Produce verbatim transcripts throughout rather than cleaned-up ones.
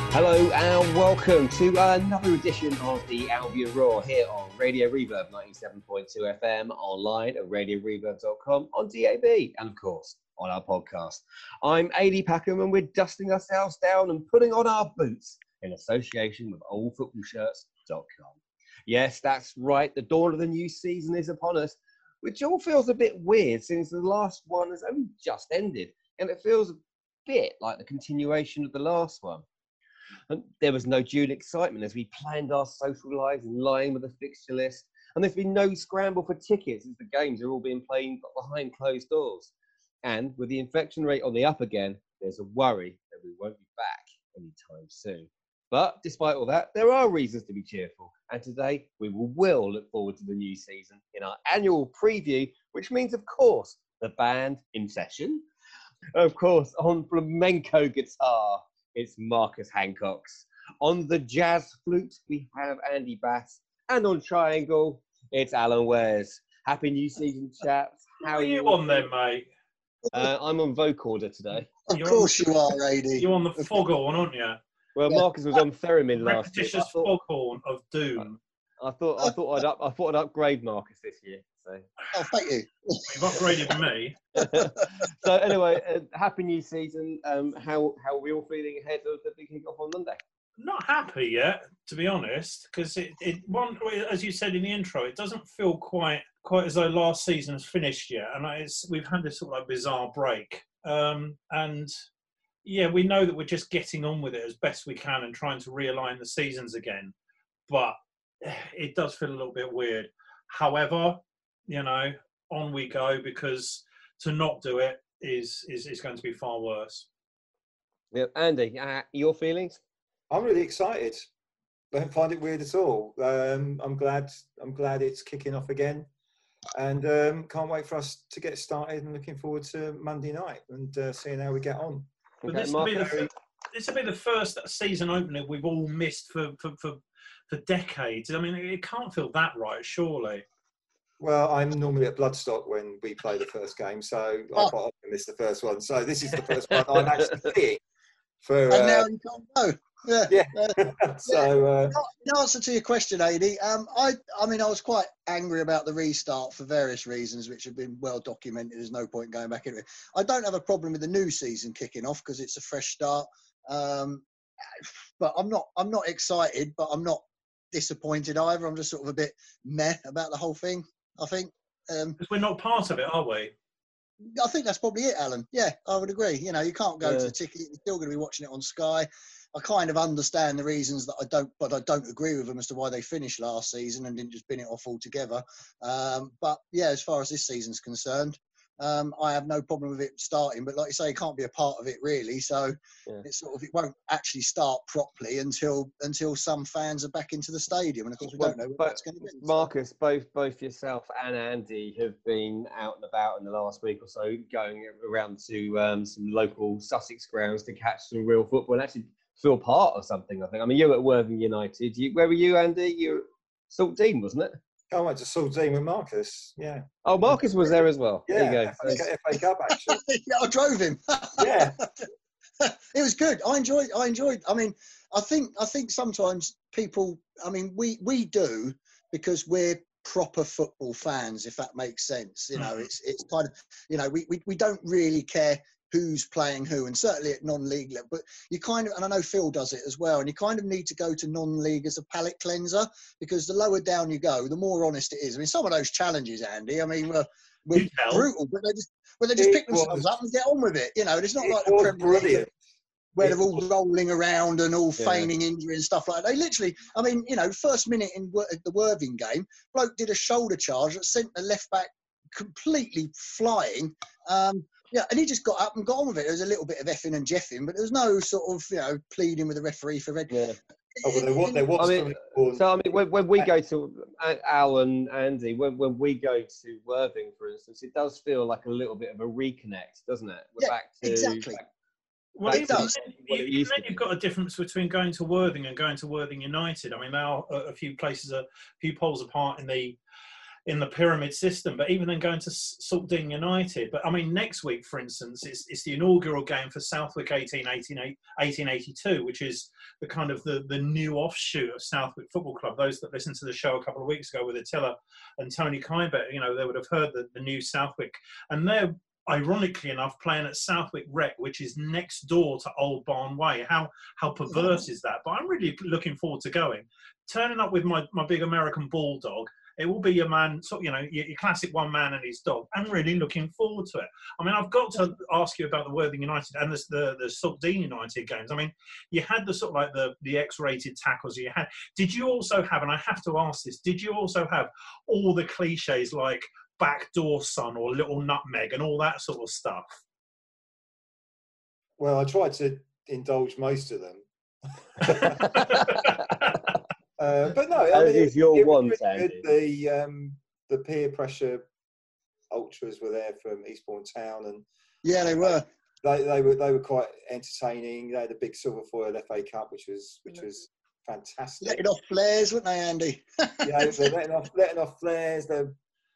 Hello and welcome to another edition of the Albion Roar here on Radio Reverb ninety-seven point two F M, online at radio reverb dot com, on D A B, and of course on our podcast. I'm Adi Packham and we're dusting ourselves down and putting on our boots in association with old football shirts dot com. Yes, that's right, the dawn of the new season is upon us, which all feels a bit weird since the last one has only just ended, and it feels a bit like the continuation of the last one. And there was no June excitement as we planned our social lives in line with the fixture list. And there's been no scramble for tickets as the games are all being played behind closed doors. And with the infection rate on the up again, there's a worry that we won't be back anytime soon. But despite all that, there are reasons to be cheerful. And today we will, will look forward to the new season in our annual preview, which means, of course, the band in session. Of course, on flamenco guitar, it's Marcus Hancox. On the jazz flute, we have Andy Bass. And on triangle, it's Alan Wares. Happy new season, chaps. How are you on then, mate? Uh, I'm on vocorder today. Of You're course on, you are, Adi. You're on the foghorn, aren't you? Well, Yeah. Marcus was on theremin last year. Repetitious I thought, foghorn of doom. I thought I thought I'd up I thought I'd upgrade Marcus this year. So, Oh, thank you. You've upgraded me. so anyway, uh, happy new season. Um, how how are we all feeling ahead of the big kick-off on Monday? Not happy yet, to be honest, because it, it one as you said in the intro, it doesn't feel quite quite as though last season has finished yet, and it's we've had this sort of like bizarre break. Um, and yeah, we know that we're just getting on with it as best we can and trying to realign the seasons again, but it does feel a little bit weird. However, you know, on we go, because to not do it is is, is going to be far worse. Yeah, Andy, uh, your feelings? I'm really excited. I don't find it weird at all. Um, I'm glad. I'm glad it's kicking off again, and um, can't wait for us to get started. And looking forward to Monday night and uh, seeing how we get on. But Okay, this will be the Marcus? fir- this will be the first season opener we've all missed for for, for for decades. I mean, it can't feel that right, surely. Well, I'm normally at Bloodstock when we play the first game, so I Oh. quite often miss the first one. So this is the first one I'm actually seeing. For And now uh, you can't go. Yeah. yeah, Uh, so uh, in answer to your question, Adi, um, I, I mean, I was quite angry about the restart for various reasons, which have been well documented. There's no point going back into it. I don't have a problem with the new season kicking off because it's a fresh start. Um, but I'm not, I'm not excited, but I'm not disappointed either. I'm just sort of a bit meh about the whole thing, I think. Um, Because we're not part of it, are we? I think that's probably it, Alan. Yeah, I would agree. You know, you can't go Yeah. to the ticket. You're still going to be watching it on Sky. I kind of understand the reasons that I don't, but I don't agree with them as to why they finished last season and didn't just bin it off altogether. Um, but yeah, as far as this season's concerned, um, I have no problem with it starting. But like you say, it can't be a part of it really. So Yeah. it's sort of it won't actually start properly until until some fans are back into the stadium. And of course, we Well, don't know what but that's going to be. So- Marcus, both both yourself and Andy have been out and about in the last week or so, going around to um, some local Sussex grounds to catch some real football and actually feel part of something. I think. I mean, you were at Worthing United. You, where were you, Andy? You were Salt Dean, wasn't it? I went to Saldine with Marcus. Yeah, Oh, Marcus was there as well. yeah, There you go. F A Cup actually. yeah, I drove him. Yeah. It was good. I enjoyed. I enjoyed. I mean, I think. I think sometimes people. I mean, we we do because we're proper football fans. If that makes sense, you know, Mhm. it's it's kind of, you know, we we, we don't really care who's playing who, and certainly at non-league level. But you kind of, and I know Phil does it as well. And you kind of need to go to non-league as a palate cleanser, because the lower down you go, the more honest it is. I mean, some of those challenges, Andy. I mean, were, were You tell. brutal, but they just. Well, they just It pick themselves was- up and get on with it. You know, it's not It like the was Premier League brilliant. where It they're all was- rolling around and all Yeah. feigning injury and stuff like that. They literally, I mean, you know, first minute in Wor- the Worthing game, bloke did a shoulder charge that sent the left back completely flying. Um, yeah, and he just got up and got on with it. There was a little bit of effing and jeffing, but there was no sort of, you know, pleading with the referee for red. Yeah. Oh, well, there was, there was I mean, something called- So I mean, when, when we go to uh, Al and Andy, when, when we go to Worthing, for instance, it does feel like a little bit of a reconnect, doesn't it? We're Yeah, back to exactly. back- Well, back even to does. then, what you, it even used then to be. you've got a difference between going to Worthing and going to Worthing United. I mean, they are a, a few places, a few poles apart in the in the pyramid system. But even then going to Saltdean United. But I mean, next week, for instance, it's, it's the inaugural game for Southwick eighteen eighty-two, which is the kind of the, the new offshoot of Southwick Football Club. Those that listened to the show a couple of weeks ago with Attila and Tony Kybet, you know, they would have heard the, the new Southwick. And they're, ironically enough, playing at Southwick Rec, which is next door to Old Barn Way. How how perverse is that? But I'm really looking forward to going. Turning up with my, my big American bulldog, it will be your man, so, you know, your, your classic one man and his dog. I'm really looking forward to it. I mean, I've got to ask you about the Worthing United and the the, the Saltdean United games. I mean, you had the sort of like the, the X-rated tackles you had. Did you also have, and I have to ask this, did you also have all the cliches like backdoor son or little nutmeg and all that sort of stuff? Well, I tried to indulge most of them. uh, but no, I mean, is it, your it one, was really Sandy? good. The um, the peer pressure ultras were there from Eastbourne Town, and Yeah, they were. they, they were they were quite entertaining. They had the big silver foil F A Cup, which was which was fantastic. Letting off flares, weren't they, Andy? Yeah, they're letting off letting off flares. They're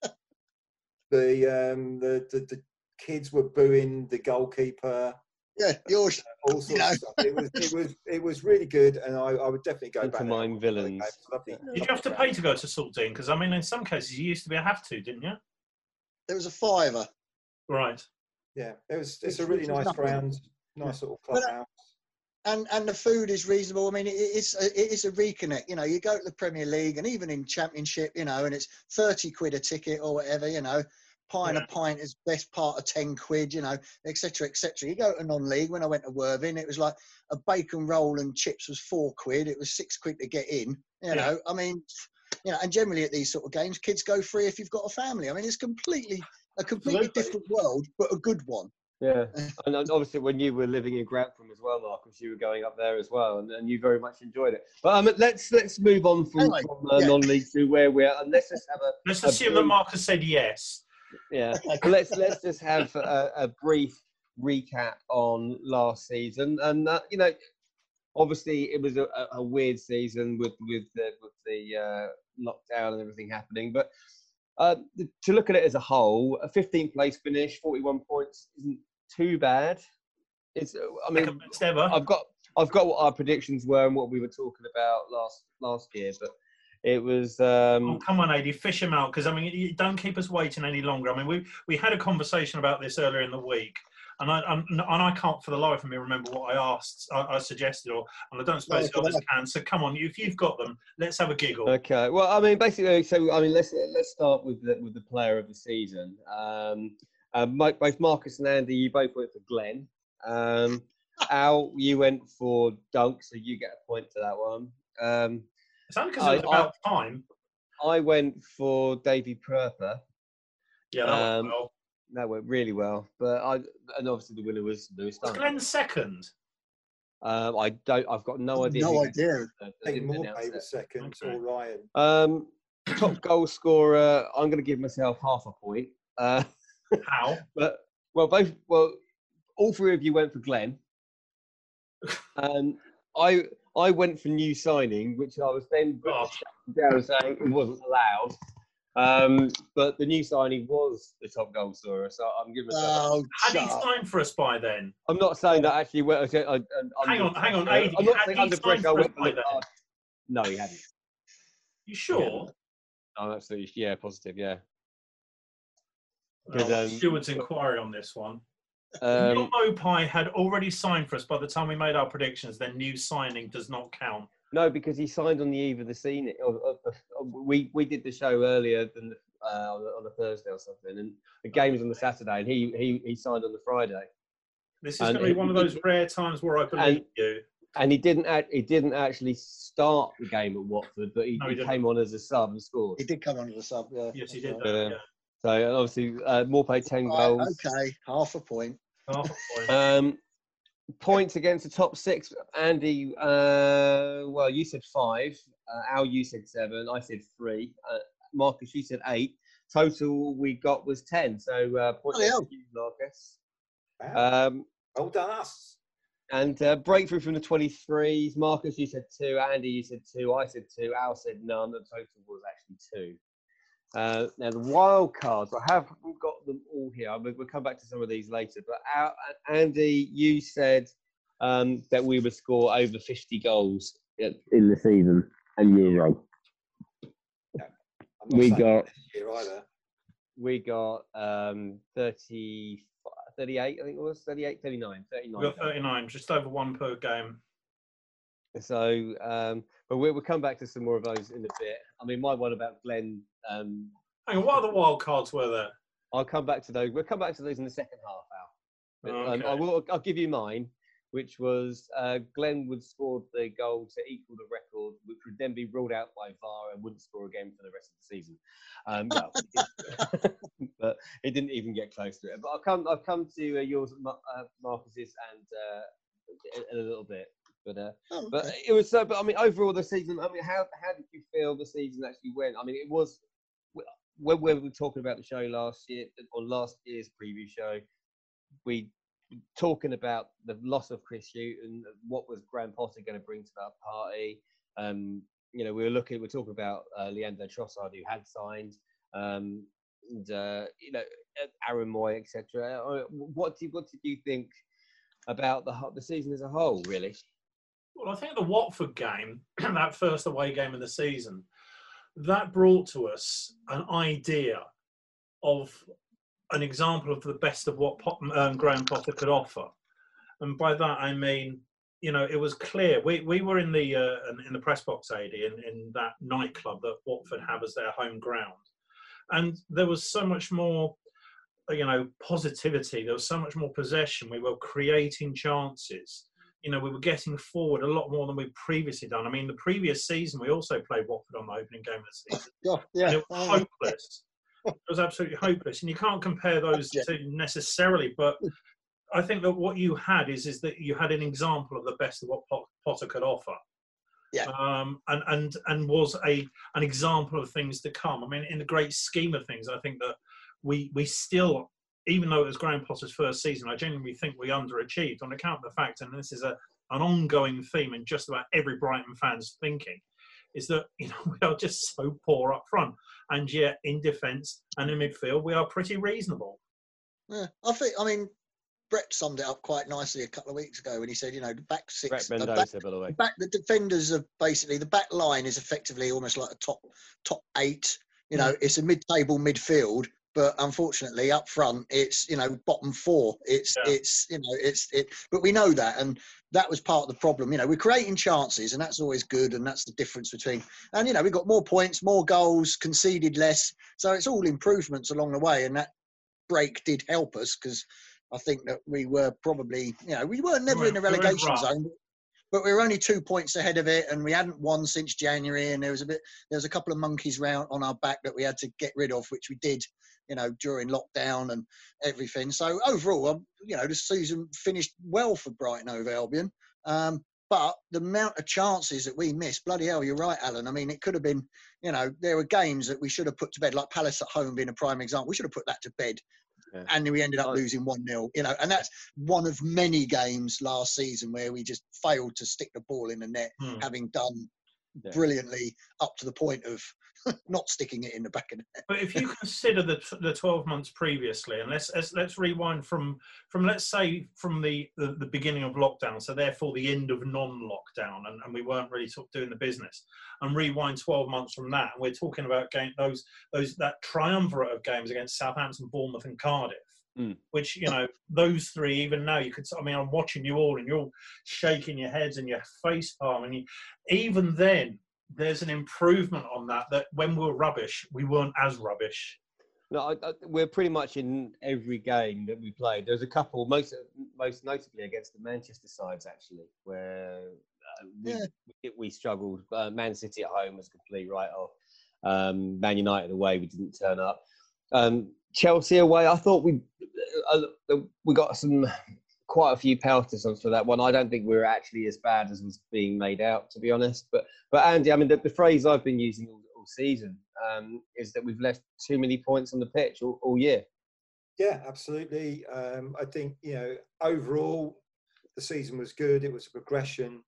The, um, the the the kids were booing the goalkeeper. Yeah, yours. All sorts You know. of stuff. It was it was it was really good, and I, I would definitely go back. Pantomime there. villains. It was lovely. Did you have to pay to go to Saltdean? Because I mean, in some cases you used to be a have to, didn't you? There was a fiver. Right. Yeah, it was. It's Which- a really which was nice nothing. ground, nice little But, uh, clubhouse. And and the food is reasonable. I mean, it is a, it is a reconnect. You know, you go to the Premier League and even in Championship, you know, and it's thirty quid a ticket or whatever. You know, pint Yeah. a pint is best part of ten quid. You know, et cetera, et cetera. You go to non-league. When I went to Worthing, it was like a bacon roll and chips was four quid. It was six quid to get in. You Yeah. know, I mean, you know, and generally at these sort of games, kids go free if you've got a family. I mean, it's completely a completely Absolutely. different world, but a good one. Yeah, and and obviously when you were living in Grantham as well, Marcus, you were going up there as well, and, and you very much enjoyed it. But um, let's let's move on from, Anyway, from uh, yeah. non-league to where we're, and let's just have a Let's a assume that brief- Marcus said yes. Yeah, well, let's let's just have a, a brief recap on last season, and uh, you know, obviously it was a, a weird season with with the, with the uh, lockdown and everything happening, but uh, to look at it as a whole, a fifteenth place finish, forty-one points isn't too bad. It's, I mean, Second best ever. I've got I've got what our predictions were and what we were talking about last last year, but it was. Um, Oh, come on, A D, fish them out, because I mean, you don't keep us waiting any longer. I mean, we we had a conversation about this earlier in the week, and I I'm, and I can't for the life of me remember what I asked, I, I suggested, or and I don't suppose No, the others can. So come on, if you've got them, let's have a giggle. Okay. Well, I mean, basically, so I mean, let's let's start with the with the player of the season. Um, uh, Mike, both Marcus and Andy, you both went for Glenn. Um, Al, you went for Dunk, so you get a point to that one. Um, It's only because it was I- about time. I went for Davy Perper. Yeah, that um, went well. That went really well, but I and obviously the winner was Lewis Was Dunk. Glenn second? Um, I don't. I've got no idea. No who- idea. I I think didn't announce Morpay it. was second, Okay. or Ryan. Um, top goal scorer. I'm going to give myself half a point. Uh, How? but well, both well, all three of you went for Glenn, and I I went for new signing, which I was then Oh. down saying it wasn't allowed. Um, but the new signing was the top goal scorer, so I'm giving myself. Oh, Had he shut up. signed for us by then? I'm not saying that actually. Well, I, I, I, Hang on, hang on, I'm Aidy, not had saying he under signed pressure. I for went us for by the, then? uh, no, he hadn't. You sure? Oh, absolutely. Yeah, positive. Yeah. Well, um, Steward's inquiry on this one. Um, Neil Mopai had already signed for us by the time we made our predictions. Then new signing does not count. No, because he signed on the eve of the scene. Of, of, of, we we did the show earlier than uh, on, a, on a Thursday or something, and the game was on the Saturday, and he he, he signed on the Friday, This is And going to be he- one of he- those rare times where I believe you. and he didn't act, he didn't actually start the game at Watford, but he, No, he he didn't. came on as a sub and scored. He did come under the sub, yeah. Yes, he that's did. right. That, Um, yeah. So obviously, uh, Morpay ten Right, goals. okay, half a point. Half a point. Um, points against the top six. Andy, uh, well, you said five. Uh, Al, you said seven. I said three. Uh, Marcus, you said eight. Total we got was ten. So uh, points Bloody to hell. you, Marcus. Wow. Um, Well done us. and uh, breakthrough from the twenty-threes. Marcus, you said two. Andy, you said two. I said two. Al said none. The total was actually two. Uh, now the wild cards, I have got them all here. We'll, we'll come back to some of these later. But our, Andy, you said um, that we would score over fifty goals in the season, and you're wrong. Yeah. I'm not We saying got this year either. we got um, thirty, thirty-eight, I think it was thirty-eight, thirty-nine, thirty-nine. We got thirty-nine, just over one per game. So, um, but we'll, we'll come back to some more of those in a bit. I mean, my one about Glenn. Um, Hang on, what other wild cards were there? I'll come back to those. We'll come back to those in the second half, Al. But, Okay. um, I will. I'll give you mine, which was uh, Glenn would score the goal to equal the record, which would then be ruled out by V A R and wouldn't score again for the rest of the season. Um, no, but it didn't even get close to it. But I'll come. I'll come to uh, yours, uh, Marcus's, and uh, in a little bit. But uh, Oh, okay. but it was so. But I mean, overall, the season. I mean, how how did you feel the season actually went? I mean, it was when we were talking about the show last year, or last year's preview show, we talking about the loss of Chris Hughton, what was Graham Potter going to bring to that party. Um, you know, we were looking, we we're talking about uh, Leandro Trossard, who had signed, um, and uh, you know, Aaron Moy, et cetera. What did what did you think about the the season as a whole, really? Well, I think the Watford game, that first away game of the season, that brought to us an idea of an example of the best of what Pot, um, Graham Potter could offer. And by that, I mean, you know, it was clear. We we were in the uh, in the press box, A D, in, in that nightclub that Watford have as their home ground. And there was so much more, you know, positivity. There was so much more possession. We were creating chances. You know, we were getting forward a lot more than we'd previously done. I mean, the previous season, we also played Watford on the opening game of the season. Oh, yeah. And it was hopeless. It was absolutely hopeless. And you can't compare those Yeah. two necessarily. But I think that what you had is, is that you had an example of the best of what Potter could offer. Yeah. Um, and, and, and was a an example of things to come. I mean, in the great scheme of things, I think that we we still, even though it was Graham Potter's first season, I genuinely think we underachieved on account of the fact, and this is a an ongoing theme in just about every Brighton fan's thinking, is that, you know, we are just so poor up front, and yet in defence and in midfield we are pretty reasonable. Yeah, I think. I mean, Brett summed it up quite nicely a couple of weeks ago when he said, you know, the back six, Brett the Mendoza, back, by the way. back the defenders are basically, the back line is effectively almost like a top top eight. You know, mm. It's a mid-table midfield, but unfortunately up front it's, you know, bottom four. It's yeah. it's you know it's it. But we know that, and that was part of the problem. You know, we're creating chances, and that's always good, and that's the difference between. And you know, we got more points, more goals, conceded less. So it's all improvements along the way, and that break did help us because I think that we were probably, you know, we were never we were, in the relegation we zone, but we were only two points ahead of it, and we hadn't won since January. And there was a bit, there was a couple of monkeys round on our back that we had to get rid of, which we did, you know, during lockdown and everything. So overall, you know, the season finished well for Brighton Hove Albion. Um, but the amount of chances that we missed, bloody hell, you're right, Alan. I mean, it could have been, you know, there were games that we should have put to bed, like Palace at home being a prime example. We should have put that to bed. Yeah. And we ended up oh. losing one nil, you know, and that's one of many games last season where we just failed to stick the ball in the net, hmm. having done yeah. brilliantly up to the point of not sticking it in the back of the net. But if you consider the the twelve months previously, and let's let's, let's rewind from from let's say from the, the, the beginning of lockdown, so therefore the end of non-lockdown, and, and we weren't really sort of doing the business, and rewind twelve months from that, and we're talking about game, those those that triumvirate of games against Southampton, Bournemouth, and Cardiff. Mm. Which, you know, those three, even now, you could, I mean, I'm watching you all and you're all shaking your heads and your face palm. And you, even then, there's an improvement on that, that when we were rubbish, we weren't as rubbish. No, I, I, we're pretty much in every game that we played. There's a couple, most most notably against the Manchester sides, actually, where uh, we, yeah. we, we struggled. Uh, Man City at home was a complete write-off. Um, Man United away, we didn't turn up. Um, Chelsea away, I thought we uh, we got some quite a few pelters for that one. I don't think we were actually as bad as was being made out, to be honest. But but Andy, I mean, the, the phrase I've been using all, all season um, is that we've left too many points on the pitch all, all year. Yeah, absolutely. Um, I think, you know, overall the season was good. It was a progression,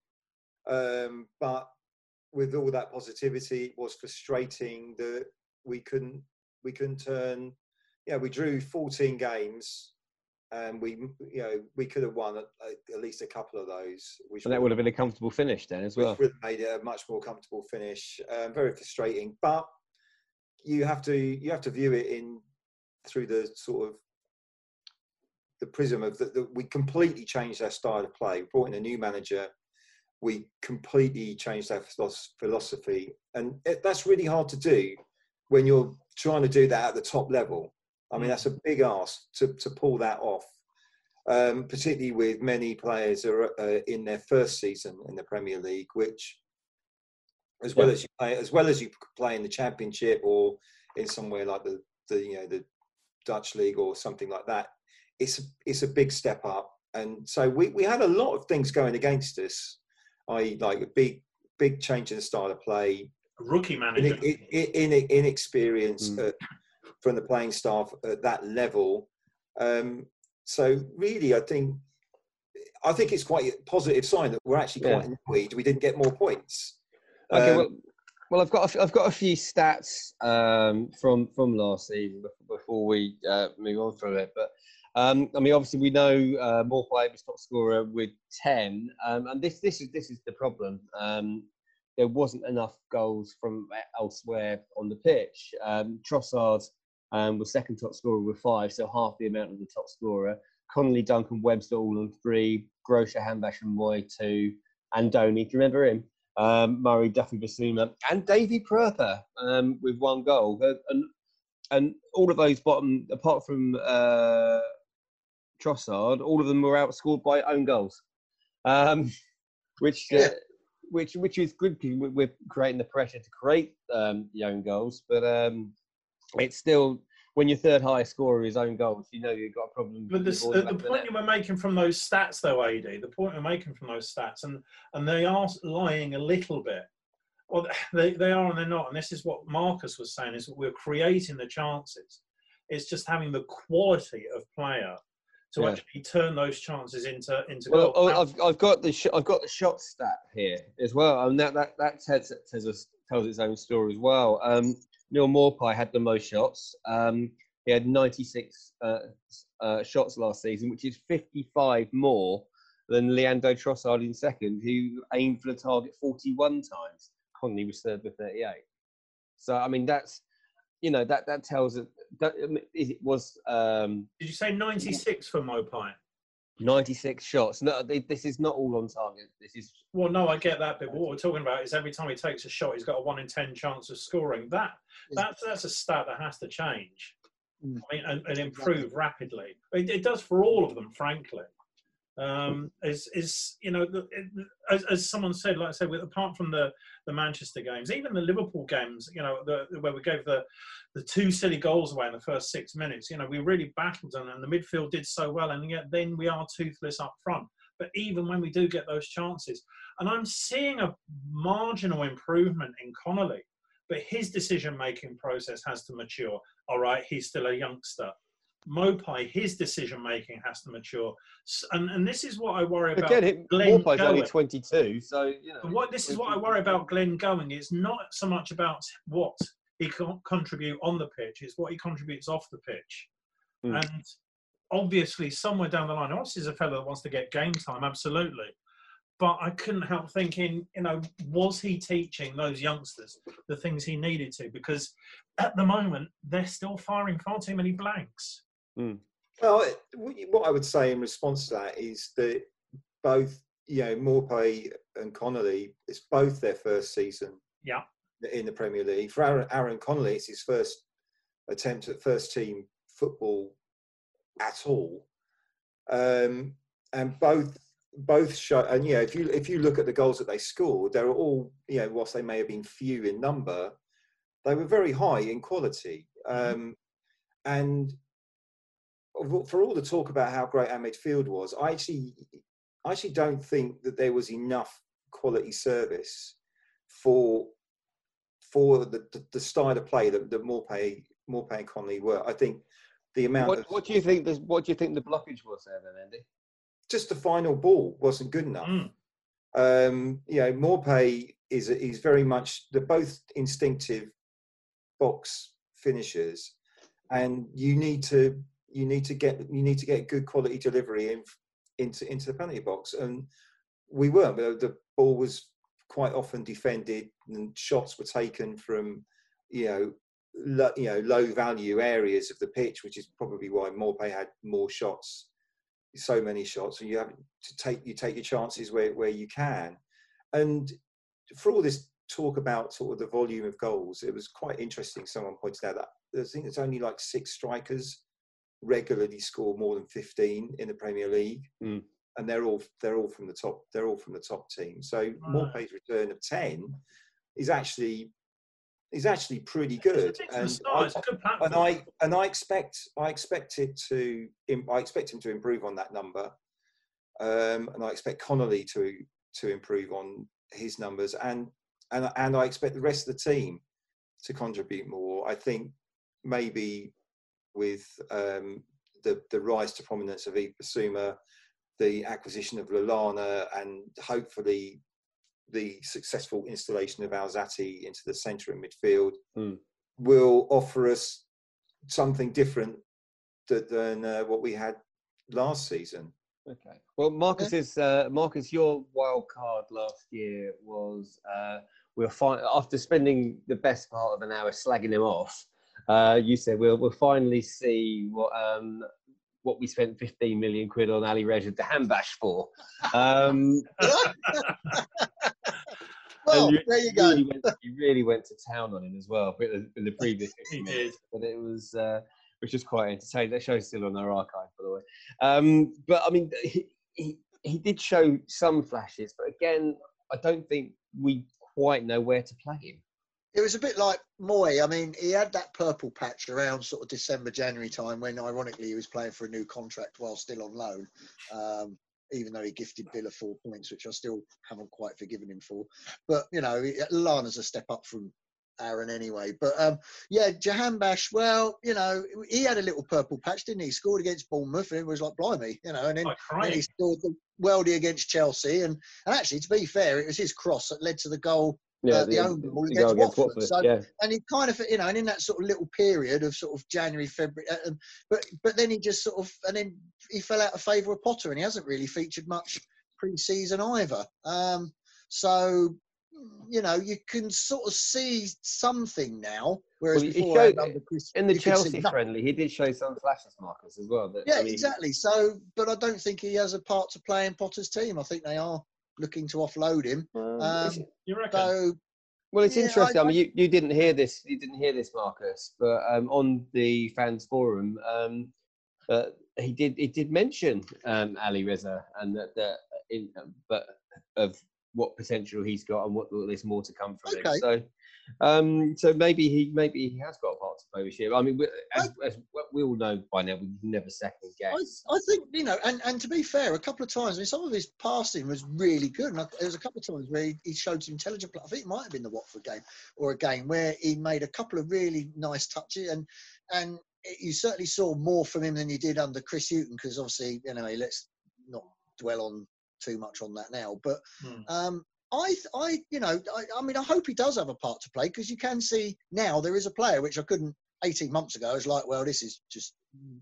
um, but with all that positivity, it was frustrating that we couldn't we couldn't turn. Yeah, we drew fourteen games, and we you know we could have won at, at least a couple of those. Which And that would have been a comfortable finish then as well. Which would have made it a much more comfortable finish. Um, very frustrating, but you have to you have to view it in through the sort of the prism of that. We completely changed our style of play. We brought in a new manager. We completely changed our philosophy, and it, that's really hard to do when you're trying to do that at the top level. I mean, that's a big ask to to pull that off, um, particularly with many players are uh, in their first season in the Premier League, which, as well yeah. as you play, as well as you play in the Championship or in somewhere like the the you know the Dutch league or something like that, it's it's a big step up. And so we we had a lot of things going against us. I like a big, big change in the style of play. A rookie manager, in, in, in, inexperience mm. uh, from the playing staff at that level. Um, so really, I think, I think it's quite a positive sign that we're actually quite yeah. annoyed we didn't get more points. Okay, um, well, well, I've got a, I've got a few stats um, from from last season before we uh, move on from it, but. Um, I mean, obviously, we know uh, Morphy was top scorer with ten, um, and this this is this is the problem. Um, there wasn't enough goals from elsewhere on the pitch. Um, Trossard um, was second top scorer with five, so half the amount of the top scorer. Connolly, Duncan, Webster all on three. Grosha, Hambash, and Moy two. Andoni, do you remember him? Um, Murray, Duffy, Basuma, and Davy Pröper um, with one goal. And and all of those bottom, apart from. Uh, Trossard, all of them were outscored by own goals, um, which uh, which which is good because we're creating the pressure to create um, the own goals. But um, it's still when your third highest scorer is own goals, you know you've got a problem. But this, the, the point you were making from those stats, though, A D, the point we're making from those stats, and and they are lying a little bit. Well, they they are and they're not. And this is what Marcus was saying: is that we're creating the chances. It's just having the quality of player. To yeah. actually turn those chances into into well, goals. I've I've got the sh- I've got the shot stat here as well, and that that that tells tells, us, tells its own story as well. Um, Neil Morphy had the most shots. Um, he had ninety-six uh, uh, shots last season, which is fifty-five more than Leandro Trossard in second, who aimed for the target forty-one times. Connolly was third with thirty-eight. So I mean that's. You know, that, that tells it, that it was... Um, Did you say ninety-six for Mopai? ninety-six shots. No, they, this is not all on target. This is... Well, no, I get that, but what we're talking about is every time he takes a shot, he's got a one in ten chance of scoring. That That's, that's a stat that has to change mm. I mean, and, and improve rapidly. It, it does for all of them, frankly. Um, is is you know it, as, as someone said, like I said, with, apart from the, the Manchester games, even the Liverpool games, you know, the, where we gave the the two silly goals away in the first six minutes, you know, we really battled them, and the midfield did so well, and yet then we are toothless up front. But even when we do get those chances, and I'm seeing a marginal improvement in Connolly, but his decision making process has to mature. All right, he's still a youngster. Mopai, his decision-making has to mature. And and this is what I worry about. Again, Mopai's only twenty-two, so, you know. What, this is what I worry about Glenn going. It's not so much about what he can contribute on the pitch, it's what he contributes off the pitch. Mm. And obviously, somewhere down the line, obviously he's a fellow that wants to get game time, absolutely. But I couldn't help thinking, you know, was he teaching those youngsters the things he needed to? Because at the moment, they're still firing far too many blanks. Mm. Well, what I would say in response to that is that both, you know, Morphy and Connolly, it's both their first season yeah. in the Premier League. For Aaron, Aaron Connolly, it's his first attempt at first team football at all. Um, and both both show, and yeah, if you if you look at the goals that they scored, they're all, you know, whilst they may have been few in number, they were very high in quality. Um, and for all the talk about how great our midfield was, I actually, I actually don't think that there was enough quality service for for the, the, the style of play that, that Morphy, Morphy and Connolly were. I think the amount what, of... What do you think the, what do you think the blockage was there then, Andy? Just the final ball wasn't good enough. Mm. Um, you know, Morphy is is very much, they're both instinctive box finishers, and you need to you need to get you need to get good quality delivery in, into into the penalty box, and we weren't. The ball was quite often defended, and shots were taken from you know lo, you know low value areas of the pitch, which is probably why Morpay had more shots, so many shots, and you have to take you take your chances where where you can. And for all this talk about sort of the volume of goals, it was quite interesting. Someone pointed out that I think it's only like six strikers regularly score more than fifteen in the Premier League, mm. and they're all they're all from the top they're all from the top team. So right. Morpay's return of ten is actually is actually pretty good, and I, and I and I expect I expect it to I expect him to improve on that number, um, and I expect Connolly to to improve on his numbers, and and and I expect the rest of the team to contribute more. I think maybe with um, the the rise to prominence of Yves Bissouma, the acquisition of Lallana, and hopefully the successful installation of Alzate into the centre and midfield mm. will offer us something different th- than uh, what we had last season. Okay. Well, Marcus's uh, Marcus, your wild card last year was uh, we were fi- after spending the best part of an hour slagging him off. Uh, you said we'll we'll finally see what um, what we spent fifteen million quid on Ali Reza Jahanbakhsh for. Um, well, you, there you go. Really went, you really went to town on him as well, but in the previous he did. But it was. Uh, which is quite entertaining. That show's still on our archive, by the way. Um, but I mean, he, he he did show some flashes, but again, I don't think we quite know where to play him. It was a bit like Moy. I mean, he had that purple patch around sort of December, January time when, ironically, he was playing for a new contract while still on loan, um, even though he gifted Villa four points, which I still haven't quite forgiven him for. But, you know, Lallana's a step up from Aaron anyway. But, um, yeah, Jahanbakhsh, well, you know, he had a little purple patch, didn't he? He scored against Bournemouth and it was like, blimey, you know, and then, then he scored the worldie against Chelsea. And, and actually, to be fair, it was his cross that led to the goal. Yeah, uh, the, the own goal against, against Watford. Watford. So, yeah. And he kind of, you know, and in that sort of little period of sort of January, February, uh, but but then he just sort of, and then he fell out of favour with Potter, and he hasn't really featured much pre-season either. Um, so, you know, you can sort of see something now, whereas well, before showed, under Chris, in the Chelsea friendly, he did show some flashes, Marcus, as well. That, yeah, I mean, exactly. So, but I don't think he has a part to play in Potter's team. I think they are looking to offload him. Um, um, you reckon? So, well, it's yeah, interesting. I, I, I mean, you, you didn't hear this. You didn't hear this, Marcus. But um, on the fans forum, um, uh, he did. He did mention um, Ali Reza, and that, that in, but of what potential he's got, and what there's more to come from okay. him. So, um, so maybe he maybe he has got a part to play this year. I mean, as, I, as we all know by now, we never second guess. I, I think, you know, and, and to be fair, a couple of times, I mean, some of his passing was really good. And I, there was a couple of times where he, he showed some intelligent play. I think it might have been the Watford game or a game where he made a couple of really nice touches. And and you certainly saw more from him than you did under Chris Hughton, because obviously, you know, let's not dwell on too much on that now. But hmm. um, I, I, you know, I, I mean, I hope he does have a part to play, because you can see now there is a player which I couldn't eighteen months ago. I was like, well, this is just,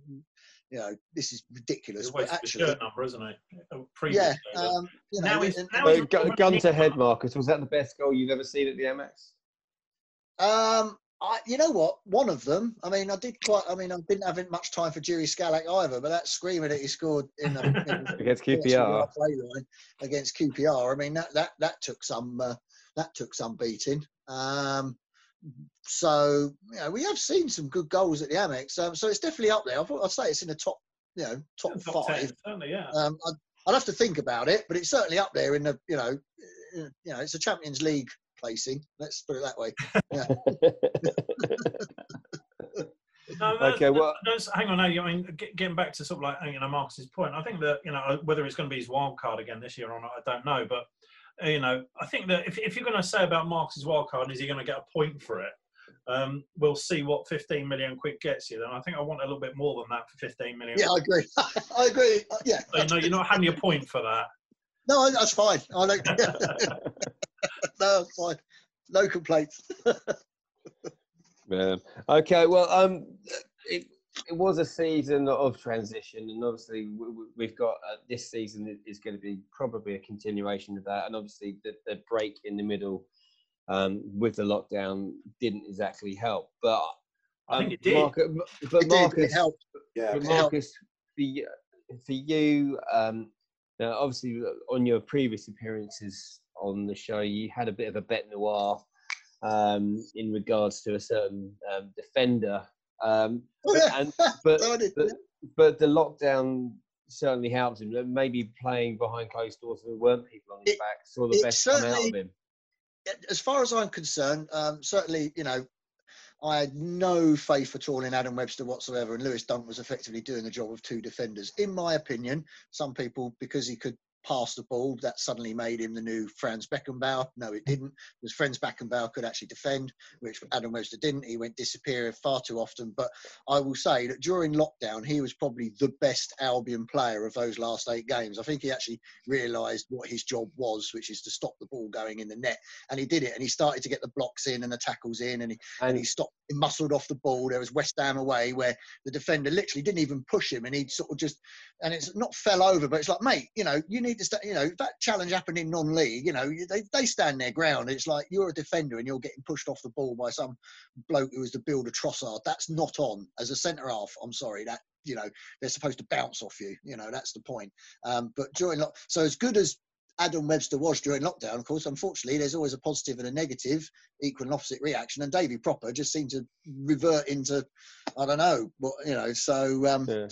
you know, this is ridiculous. But actually, the shirt number, isn't it? Yeah. Um, you know, now he's, and, now he's gun, gun to head, Marcus. Was that the best goal you've ever seen at the Amex? Um, I, you know what? One of them. I mean, I did quite. I mean, I didn't have much time for Jiri Scalak either. But that screamer that he scored in, the, in against Q P R against Q P R. I mean, that that that took some uh, that took some beating. Um, so you know, we have seen some good goals at the Amex. Um, so it's definitely up there. I thought I'd say it's in the top, you know, top, top five. ten, certainly, yeah. Um, I'd, I'd have to think about it, but it's certainly up there in the, you know, you know, it's a Champions League placing. Let's put it that way. Yeah. no, okay, well, that's, hang on. Now, I mean, getting back to sort of like, you know, Marcus's point, I think that, you know, whether it's going to be his wild card again this year or not, I don't know. But, you know, I think that if, if you're going to say about Marcus's wild card, is he going to get a point for it? Um, we'll see what fifteen million quid gets you. Then I think I want a little bit more than that for fifteen million. Yeah, I agree. I agree. Yeah. So, you know, you're not having your point for that. No, that's fine. I like. No, it's fine. No complaints. Yeah. Okay. Well, um, it it was a season of transition, and obviously we, we- we've got uh, this season is- is going to be probably a continuation of that, and obviously the, the break in the middle um, with the lockdown didn't exactly help. But I think um, it did. Marcus, but It did. It Marcus, helped. Yeah. but It helped. Marcus, for you, for you um, now obviously on your previous appearances on the show, you had a bit of a bet noir um, in regards to a certain um, defender. Um, Oh, but, yeah. and, but, So I did, but, yeah. but the lockdown certainly helped him. Maybe playing behind closed doors, there weren't people on his It- back, saw the it best come out of certainly- him. As far as I'm concerned, um, certainly, you know, I had no faith at all in Adam Webster whatsoever, and Lewis Dunk was effectively doing the job of two defenders. In my opinion, some people, because he could pass the ball, that suddenly made him the new Franz Beckenbauer. No, it didn't, because Franz Beckenbauer could actually defend, which Adam Webster didn't. He went disappear far too often. But I will say that during lockdown, he was probably the best Albion player of those last eight games. I think he actually realised what his job was, which is to stop the ball going in the net. And he did it, and he started to get the blocks in and the tackles in, and he, and And he stopped, he muscled off the ball. There was West Ham away where the defender literally didn't even push him, and he'd sort of just, and it's not fell over, but it's like, mate, you know, you need to stand, you know, if that challenge happened in non-league, you know, they, they stand their ground. It's like you're a defender and you're getting pushed off the ball by some bloke who was the builder Trossard. That's not on. As a centre half, I'm sorry, that, you know, they're supposed to bounce off you, you know, that's the point. Um, but during, lock, so as good as Adam Webster was during lockdown, of course, unfortunately, there's always a positive and a negative, equal and opposite reaction. And Davy Proper just seemed to revert into, I don't know, what, you know, so, um, yeah.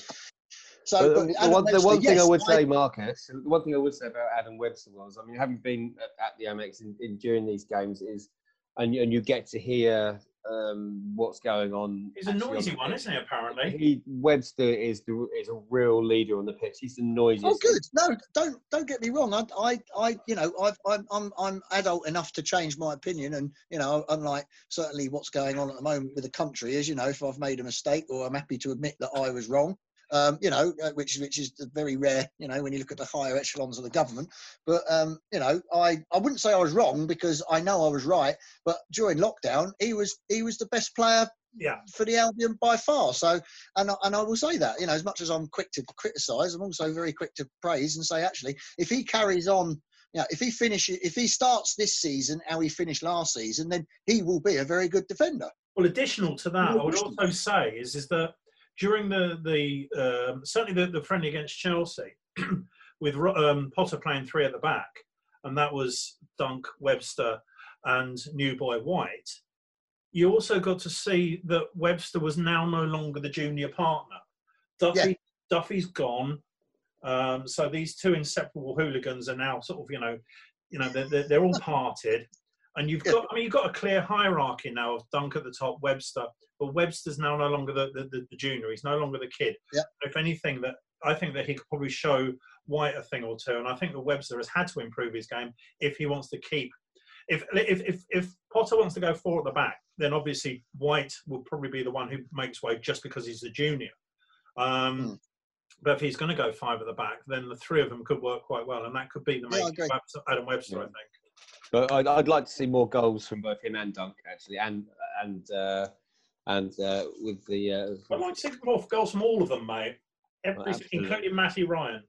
so, But but the Adam one, the Webster, one thing yes, I would I- say, Marcus, the one thing I would say about Adam Webster was, I mean, having been at, at the Amex in, in, during these games is, and you, and you get to hear um, what's going on. He's a actually on noisy the one, pitch. isn't he, apparently? He Webster is the, is a real leader on the pitch. He's the noisiest. Oh, good. No, don't don't get me wrong. I, I, I you know, I've, I'm, I'm, I'm adult enough to change my opinion, and you know, unlike certainly what's going on at the moment with the country is, you know, if I've made a mistake, or I'm happy to admit that I was wrong. Um, you know, uh, which which is very rare, you know, when you look at the higher echelons of the government. But um, you know, I, I wouldn't say I was wrong because I know I was right. But during lockdown, he was he was the best player Yeah. for the Albion by far. So, and I- and I will say that, you know, as much as I'm quick to criticise, I'm also very quick to praise and say, actually, if he carries on, you know, if he finishes, if he starts this season how he finished last season, then he will be a very good defender. Well, additional to that, No I would question. also say is is that during the the um, certainly the, the friendly against Chelsea, with um, Potter playing three at the back, and that was Dunk, Webster, and New Boy White. You also got to see that Webster was now no longer the junior partner. Duffy, Yeah. Duffy's gone, um, so these two inseparable hooligans are now sort of, you know, you know, they're, they're, they're all parted. And you've Yeah. got, I mean, you've got a clear hierarchy now of Dunk at the top, Webster, but Webster's now no longer the, the, the, the junior. He's no longer the kid. Yeah. If anything, that I think that he could probably show White a thing or two. And I think that Webster has had to improve his game if he wants to keep. If if if, if Potter wants to go four at the back, then obviously White will probably be the one who makes way just because he's the junior. Um, Mm. But if he's going to go five at the back, then the three of them could work quite well, and that could be the Yeah, I making agree. of Adam Webster, Yeah. I think. But I'd, I'd like to see more goals from both him and Dunk, actually, and and uh, and uh, with the. Uh, I'd like to see more goals from all of them, mate. Every, Well, absolutely. including Matty Ryan.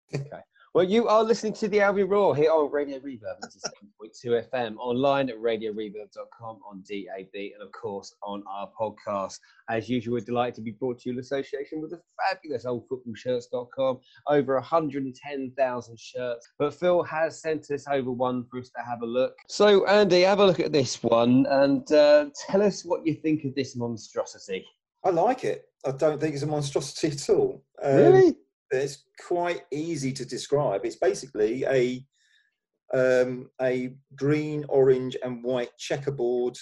Well, you are listening to the Albion Roar here on Radio Reverb ninety-seven point two F M, online at radio reverb dot com, on D A B, and of course on our podcast. As usual, we're delighted to be brought to you in association with the fabulous old football shirts dot com. Over one hundred ten thousand shirts. But Phil has sent us over one for us to have a look. So, Andy, have a look at this one and uh, tell us what you think of this monstrosity. I like it. I don't think it's a monstrosity at all. Um, Really? It's quite easy to describe. It's basically a um, a green, orange, and white checkerboard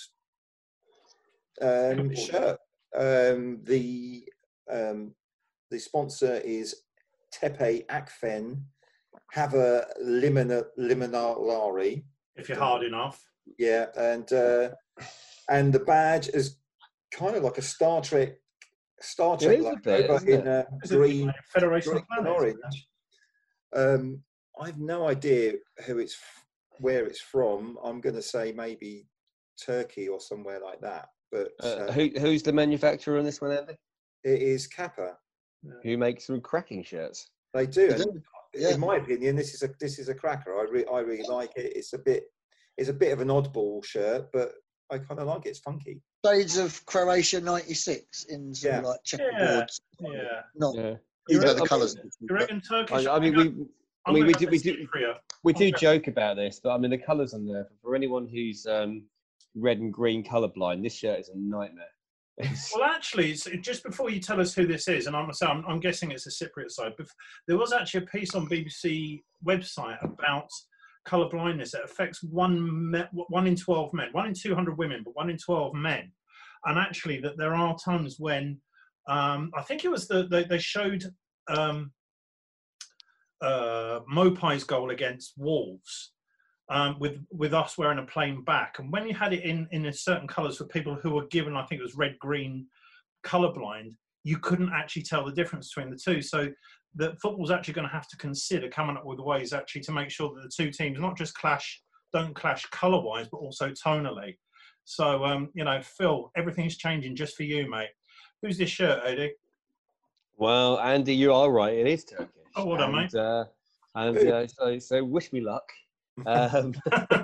um, Checkerboard. shirt. Um, the um, the sponsor is Tepe Akfen Hava Limina Liminalari. If you're hard enough. Yeah, and uh, and the badge is kind of like a Star Trek Star Trek is a logo, bit, but isn't in it? uh, Is it green, like Federation green of and Planets? orange. Um, I've no idea who it's, where it's from. I'm going to say maybe Turkey or somewhere like that. But Uh, uh, who, who's the manufacturer on this one, Andy? it is Kappa. Who makes some cracking shirts? They do. They And do, yeah. in my opinion, this is a this is a cracker. I really I really like it. It's a bit it's a bit of an oddball shirt, but I kind of like it. It's funky. Shades of Croatia ninety-six in sort of Yeah. like checkerboards. Yeah. Not, Yeah. even though I the mean- colours. You reckon Turkish? I, I mean, we, I I'm mean, we gonna do, we go do, Cypriot. we do Okay. joke about this, but I mean, the colours on there for anyone who's um, red and green colourblind, this shirt is a nightmare. It's- Well, actually, it's, just before you tell us who this is, and I'm, I'm, I'm guessing it's the Cypriot side, but there was actually a piece on B B C website about colour blindness that affects one me, one in twelve men, one in two hundred women, but one in twelve men. And actually, that there are times when um, I think it was the they, they showed um, uh, Mopai's goal against Wolves. Um, with with us wearing a plain back, and when you had it in in a certain colours for people who were given, I think it was red green colourblind, you couldn't actually tell the difference between the two. So the football's actually going to have to consider coming up with ways actually to make sure that the two teams not just clash, don't clash colour-wise, but also tonally. So um, you know, Phil, everything's changing just for you, mate. Who's this shirt, Eddie? well, Andy, you are right. It is Turkish. Oh, well done, and, uh, and uh, so, so wish me luck. Um,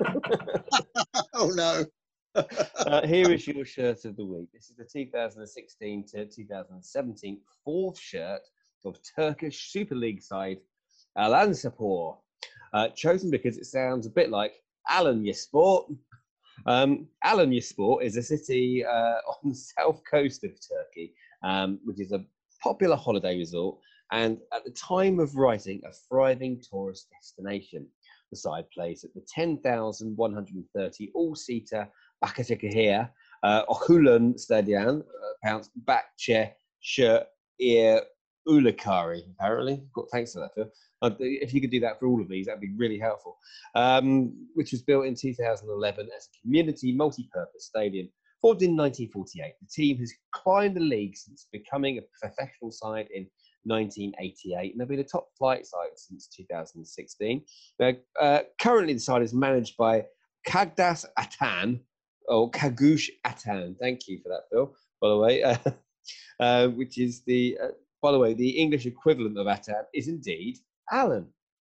Oh no. uh, here is your shirt of the week. This is the two thousand sixteen to two thousand seventeen fourth shirt of Turkish Super League side Alanyaspor, uh, chosen because it sounds a bit like Alanyaspor. Um, Alanyaspor is a city uh, on the south coast of Turkey, um, which is a popular holiday resort and at the time of writing, a thriving tourist destination. The side plays at the ten thousand one hundred thirty all-seater Başakşehir uh, Okulun Stadion, uh, pounds Bahçe Şehir Ulukari, apparently. Thanks for that, Phil. Uh, if you could do that for all of these, that'd be really helpful. Um, which was built in two thousand eleven as a community multi-purpose stadium. Formed in nineteen forty-eight, the team has climbed the league since becoming a professional side in nineteen eighty-eight, and they've been a top flight side since two thousand sixteen. Now, uh, currently, the side is managed by Kagdas Atan, or Kagush Atan. Thank you for that, Phil, by the way. Uh, uh, which is the, uh, by the way, the English equivalent of Atan is indeed Alan.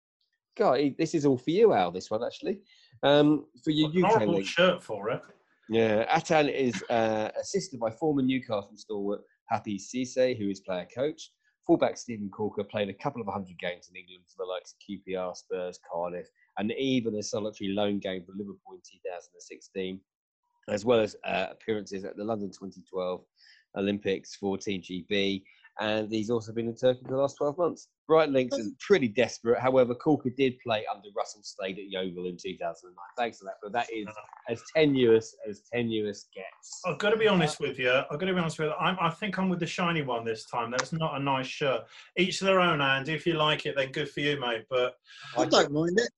God, this is all for you, Al, this one, actually. Um, for your An U K horrible league. shirt for it. Yeah, Atan is uh, assisted by former Newcastle stalwart Happy Cisse, who is player coach. Fullback Stephen Corker played a couple of hundred games in England for the likes of Q P R, Spurs, Cardiff, and even a solitary loan game for Liverpool in two thousand sixteen, as well as uh, appearances at the London twenty twelve Olympics for Team G B. And he's also been in Turkey for the last twelve months. Brighton Links is pretty desperate. However, Corker did play under Russell Slade at Yeovil in two thousand nine. Thanks for that, but that is as tenuous as tenuous gets. I've got to be honest with you. I've got to be honest with you. I'm, I think I'm with the shiny one this time. That's not a nice shirt. Each to their own, Andy. If you like it, then good for you, mate. But I don't mind it.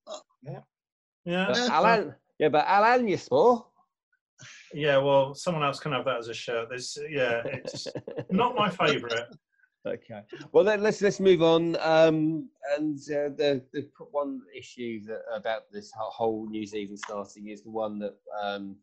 yeah, But Alan, yeah, but Alan, you saw. yeah. Well, someone else can have that as a shirt. There's, yeah, it's not my favourite. Okay. Well, then let's let's move on. Um, and uh, the the one issue that, about this whole new season starting is the one that um,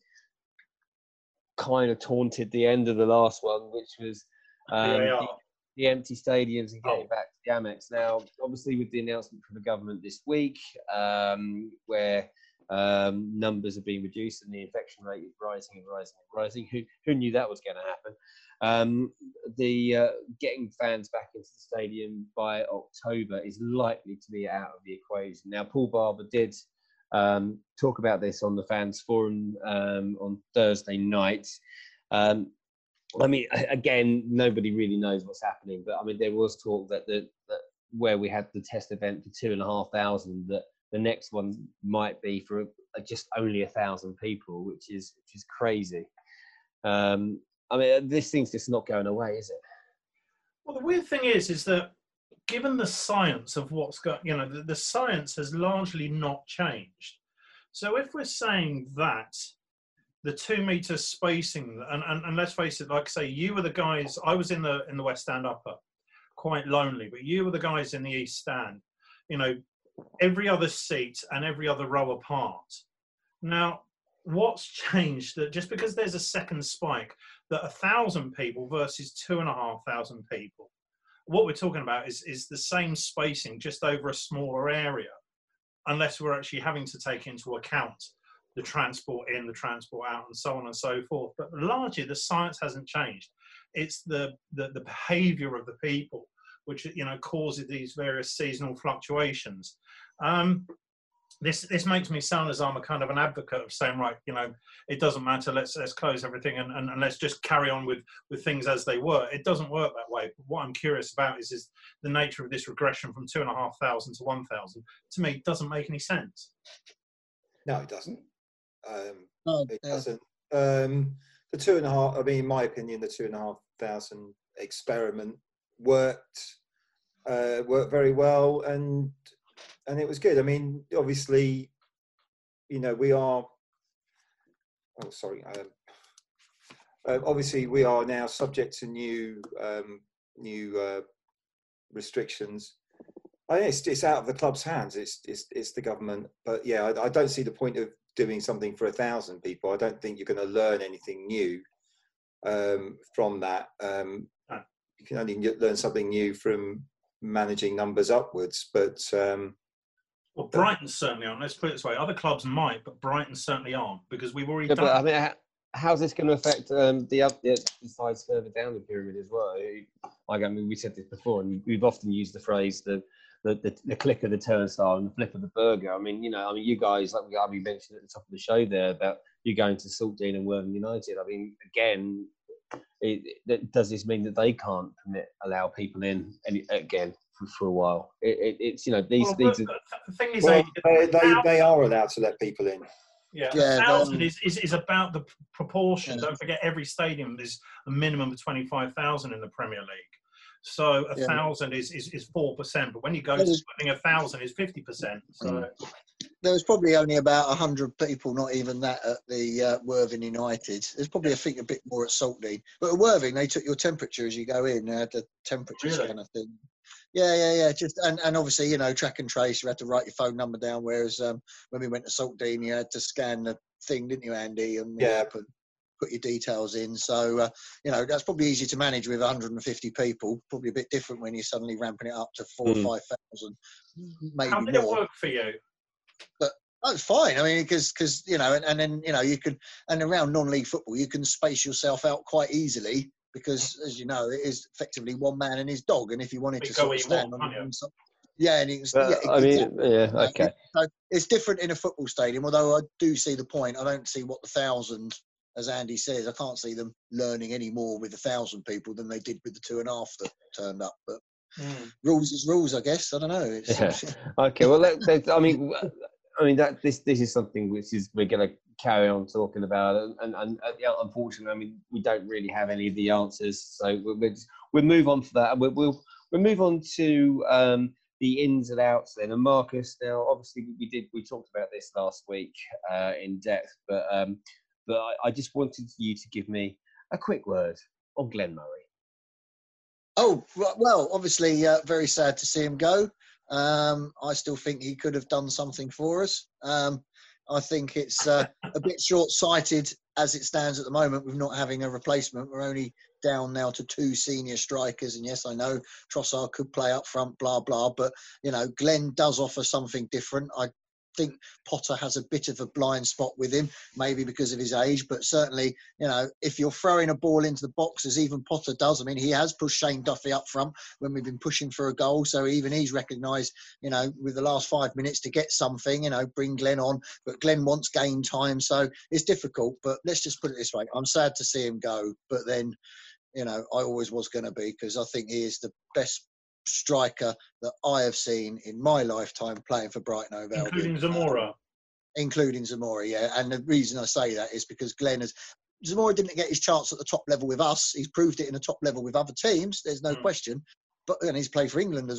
kind of taunted the end of the last one, which was um, the, the empty stadiums and getting Oh. back to the Amex. Now, obviously, with the announcement from the government this week, um, where um, numbers are being reduced and the infection rate is rising and rising and rising, who who knew that was going to happen? Um, the uh, getting fans back into the stadium by October is likely to be out of the equation. Now, Paul Barber did um, talk about this on the fans forum um, on Thursday night. Um, I mean, again, nobody really knows what's happening, but I mean, there was talk that the that where we had the test event for two and a half thousand, that the next one might be for just only a thousand people, which is which is crazy. Um, I mean, this thing's just not going away, is it? Well, the weird thing is, is that given the science of what's got, you know, the, the science has largely not changed. So if we're saying that the two meter spacing, and, and, and let's face it, like I say, you were the guys, I was in the in the West Stand upper, quite lonely, but you were the guys in the East Stand, you know, every other seat and every other row apart. Now, what's changed that just because there's a second spike, that a thousand people versus two and a half thousand people, what we're talking about is, is the same spacing just over a smaller area, unless we're actually having to take into account the transport in, the transport out, and so on and so forth. But largely, the science hasn't changed. It's the, the, the behaviour of the people which, you know, causes these various seasonal fluctuations. Um, this this makes me sound as I'm a kind of an advocate of saying, right, you know, it doesn't matter, let's let's close everything and, and, and let's just carry on with, with things as they were. It doesn't work that way. But what I'm curious about is, is the nature of this regression from two and a half thousand to one thousand. To me, it doesn't make any sense. No, it doesn't. Um, Oh, it yeah. doesn't. Um, the two and a half, I mean, in my opinion, the two and a half thousand experiment worked, uh, worked very well, and and it was good. I mean, obviously, you know, we are, oh, sorry, um, uh, obviously we are now subject to new, um, new uh, restrictions. I think it's, it's out of the club's hands. It's, it's, it's the government. But yeah, I, I don't see the point of doing something for a thousand people. I don't think you're going to learn anything new um, from that. Um, you can only learn something new from managing numbers upwards. But um, well, Brighton certainly aren't. Let's put it this way: other clubs might, but Brighton certainly aren't, because we've already Yeah, done. but I mean, how, how's this going to affect um, the other the sides further down the pyramid as well? Like, I mean, we said this before, and we've often used the phrase the the, the the click of the turnstile and the flip of the burger. I mean, you know, I mean, you guys, like we mentioned at the top of the show there about you going to Saltdean and Worthing United. I mean, again, it, it, does this mean that they can't permit allow people in any, again? For, for a while, it, it, it's you know these Well, these. the, the thing is, well, they, they, they, they are allowed to let people in. Yeah, Yeah, a thousand um, is, is, is about the proportion. Yeah. Don't forget, every stadium there's a minimum of twenty-five thousand in the Premier League. So a Yeah. thousand is, is, is four percent. But when you go That to is- splitting a thousand is fifty percent. So there was probably only about one hundred people, not even that, at the uh, Worthing United. There's probably, I think, a bit more at Saltdean. But at Worthing, they took your temperature as you go in. They had the temperature Really? scanner thing. Yeah, yeah, yeah. Just and, and obviously, you know, track and trace. You had to write your phone number down. Whereas um, when we went to Saltdean, you had to scan the thing, didn't you, Andy? And Yeah. and put your details in. So, uh, you know, that's probably easy to manage with one hundred fifty people. Probably a bit different when you're suddenly ramping it up to four Mm. or five thousand, maybe how did it more. work for you? Oh, it's fine. I mean, because because you know, and, and then you know, you can, and around non-league football, you can space yourself out quite easily because, as you know, it is effectively one man and his dog. And if you wanted You to go sort where of you stand want, on can't you? some, yeah, and it's, But, yeah, I mean, exactly. yeah, Uh, okay. So it's different in a football stadium. Although I do see the point. I don't see what the thousand, as Andy says, I can't see them learning any more with a thousand people than they did with the two and a half that turned up. But Mm. rules is rules, I guess. I don't know. It's, Yeah. Okay. Well, let, let, I mean, I mean that this this is something which is we're going to carry on talking about, and and, and uh, yeah, unfortunately, I mean, we don't really have any of the answers, so we'll we'll, just, we'll move on for that, and we'll we'll, we'll move on to um, the ins and outs then. And Marcus, now obviously we did we talked about this last week uh, in depth, but um, but I, I just wanted you to give me a quick word on Glenn Murray. Oh, well, obviously, uh, very sad to see him go. Um, I still think he could have done something for us. Um, I think it's uh, a bit short-sighted as it stands at the moment with not having a replacement. We're only down now to two senior strikers. And yes, I know Trossard could play up front, blah, blah. But, you know, Glenn does offer something different. I think Potter has a bit of a blind spot with him, maybe because of his age, but certainly, you know, if you're throwing a ball into the box as even Potter does, I mean, he has pushed Shane Duffy up front when we've been pushing for a goal, so even he's recognised, you know, with the last five minutes to get something, you know, bring Glenn on, but Glenn wants game time, so it's difficult. But let's just put it this way, I'm sad to see him go, but then, you know, I always was going to be, because I think he is the best striker that I have seen in my lifetime playing for Brighton Hove Albion. Including Zamora. Um, including Zamora, yeah. And the reason I say that is because Glenn has... Zamora didn't get his chance at the top level with us. He's proved it in the top level with other teams. There's no Mm. question. But and he's played for England as well.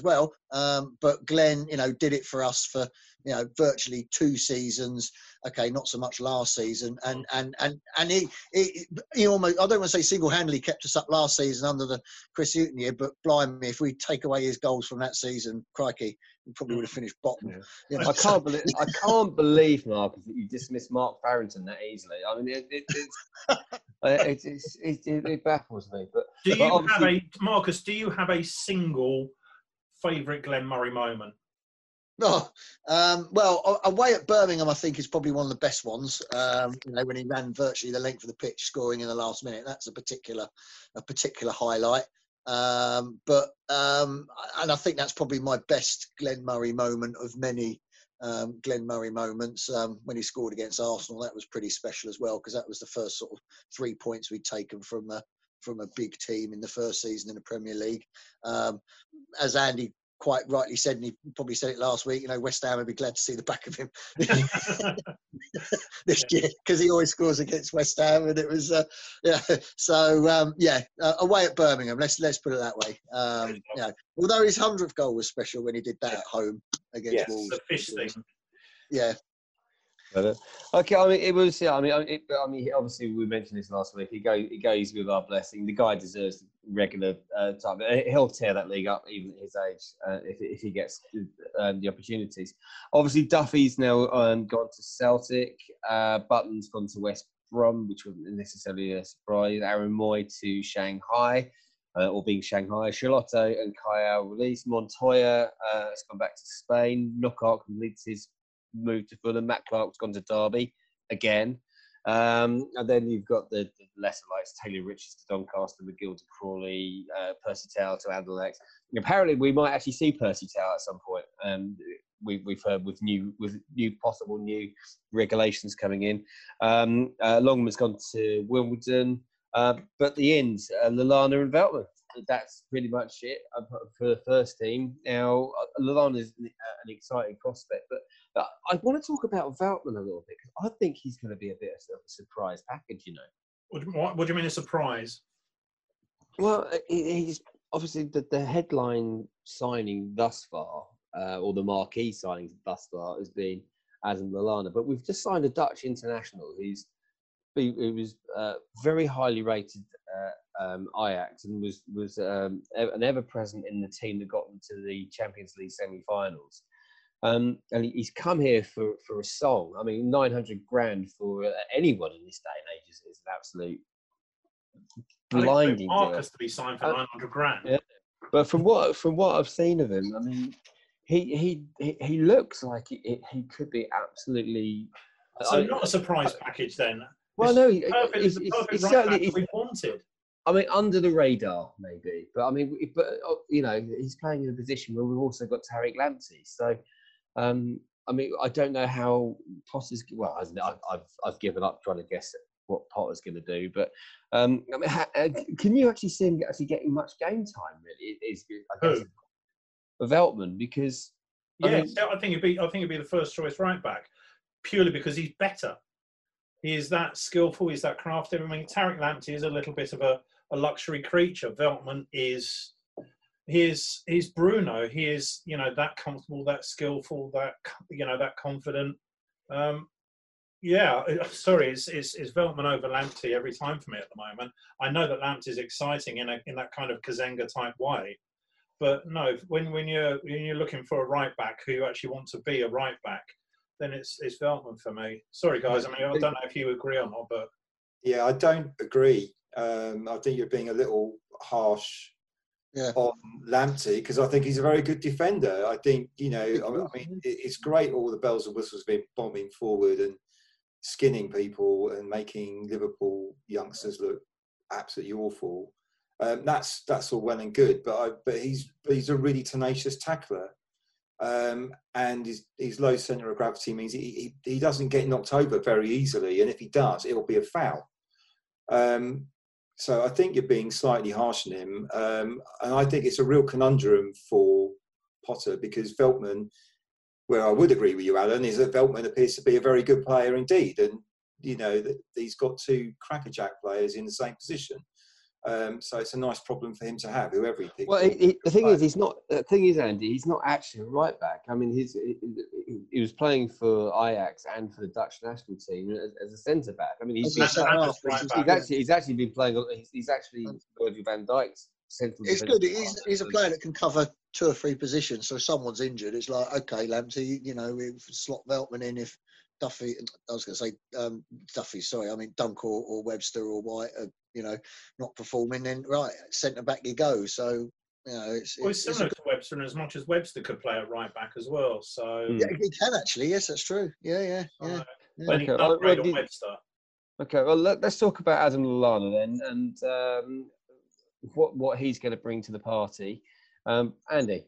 Um, but Glenn, you know, did it for us for, you know, virtually two seasons. Okay, not so much last season. And and and and he he, he almost, I don't want to say single-handedly kept us up last season under the Chris Hughton year, but blimey, if we take away his goals from that season, crikey, we probably would have finished bottom. Yeah. You know, I can't believe I can't believe, Marcus, that you dismissed Mark Farrington that easily. I mean, it, it, it's, it, it's, it, it, it baffles me. But Do but you have a Marcus? Do you have a single favourite Glenn Murray moment? Oh, um, well, away at Birmingham, I think is probably one of the best ones. Um, you know, when he ran virtually the length of the pitch, scoring in the last minute, that's a particular, a particular highlight. Um, but um, and I think that's probably my best Glenn Murray moment of many um, Glenn Murray moments. Um, when he scored against Arsenal, that was pretty special as well, because that was the first sort of three points we'd taken from a from a big team in the first season in the Premier League. Um, as Andy quite rightly said, and he probably said it last week, you know, West Ham would be glad to see the back of him this Yeah. year, because he always scores against West Ham, and it was, uh, yeah. So um, yeah, uh, away at Birmingham. Let's let's put it that way. Um, yeah. Although his hundredth goal was special when he did that at home against Yes, Wolves. The fish thing. Yeah. But, uh, okay, I mean, it was. Yeah, I mean, it, I mean, obviously, we mentioned this last week. He goes, he goes with our blessing. The guy deserves regular uh, time. He'll tear that league up, even at his age, uh, if if he gets um, the opportunities. Obviously, Duffy's now um, gone to Celtic. Uh, Button's gone to West Brom, which wasn't necessarily a surprise. Aaron Moy to Shanghai, uh, or being Shanghai. Charlotto and Kyle released. Montoya uh, has gone back to Spain. Knockout completes his move to Fulham. Matt Clark's gone to Derby again. Um, and then you've got the, the lesser lights, Taylor Richards to Doncaster, McGill to Crawley, uh, Percy Tau to Anderlecht. And apparently, we might actually see Percy Tau at some point. Um, we, we've heard with new with new possible new regulations coming in. Um, uh, Longman's gone to Wimbledon. Uh, but the ends, uh, Lallana and Veltman. That's pretty much it for the first team. Now, Lallana is an exciting prospect, but I want to talk about Veltman a little bit, because I think he's going to be a bit of a surprise package, you know. What, what, what do you mean a surprise? Well, he's obviously the, the headline signing thus far, uh, or the marquee signing thus far, has been Adam Lallana. But we've just signed a Dutch international who's who was uh, very highly rated uh, um, Ajax, and was was um, an ever present in the team that got them to the Champions League semi-finals. Um, and he's come here for, for a song. I mean, nine hundred grand for uh, anyone in this day and age is, is an absolute blinding deal. Marcus to be signed for Uh, nine hundred grand. Yeah. But from what from what I've seen of him, I mean, he he he, he looks like he, he could be absolutely. So I, not a surprise I, package then. Well, it's no, perfect, it's, it's, it's, perfect it's right certainly we wanted. I mean, under the radar, maybe. But I mean, but you know, he's playing in a position where we've also got Tariq Lamptey. So, um, I mean, I don't know how Potter's. Well, I've I've, I've given up trying to guess what Potter's going to do. But um, I mean, how, can you actually see him actually getting much game time? Really, is I guess of Veltman, because yeah, I, mean, I think it'd be I think it'd be the first choice right back, purely because he's better. He is that skillful. He's that crafty. I mean, Tariq Lamptey is a little bit of a, a luxury creature. Veltman is, he is, he's Bruno. He is, you know, that comfortable, that skillful, that, you know, that confident. Um, yeah, sorry, it's, it's, it's Veltman over Lamptey every time for me at the moment. I know that Lamptey is exciting in a, in that kind of Kazenga type way, but no, when when you're when you're looking for a right back who you actually want to be a right back, then it's it's Veltman for me. Sorry, guys. I mean, I don't know if you agree or not, but yeah, I don't agree. Um, I think you're being a little harsh yeah. on Lamptey, because I think he's a very good defender. I think, you know, I mean, it's great all the bells and whistles being bombing forward and skinning people and making Liverpool youngsters look absolutely awful. Um, that's that's all well and good, but I, but he's but he's a really tenacious tackler. Um, and his, his low centre of gravity means he, he, he doesn't get knocked over very easily, and if he does, it'll be a foul. Um, so I think you're being slightly harsh on him, um, and I think it's a real conundrum for Potter, because Veltman, where I would agree with you, Alan, is that Veltman appears to be a very good player indeed, and you know that he's got two crackerjack players in the same position. Um, so it's a nice problem for him to have, whoever he picks. Well, he, he, the thing is, he's not. The thing is, Andy, he's not actually a right back. I mean, he's he, he was playing for Ajax and for the Dutch national team as, as a centre back. I mean, he's, he's, That's he's, half, right he's back. actually he's actually been playing. He's, he's actually Virgil van Dijk's central. It's good. He's, he's a player that can cover two or three positions. So if someone's injured, it's like, okay, Lamptey, you know, we slot Veltman in if Duffy, I was going to say um, Duffy, sorry, I mean Dunk or, or Webster or White are, you know, not performing, then right, centre back you go. So, you know, it's, well, it's, it's similar it's to Webster, and as much as Webster could play at right back as well. So, Mm. yeah, he can actually, yes, that's true. Yeah, yeah, yeah. uh, yeah. then he Okay, can well, upgrade well, on did- Webster. Okay, well, let, let's talk about Adam Lallana then, and um, what what he's going to bring to the party. Um, Andy.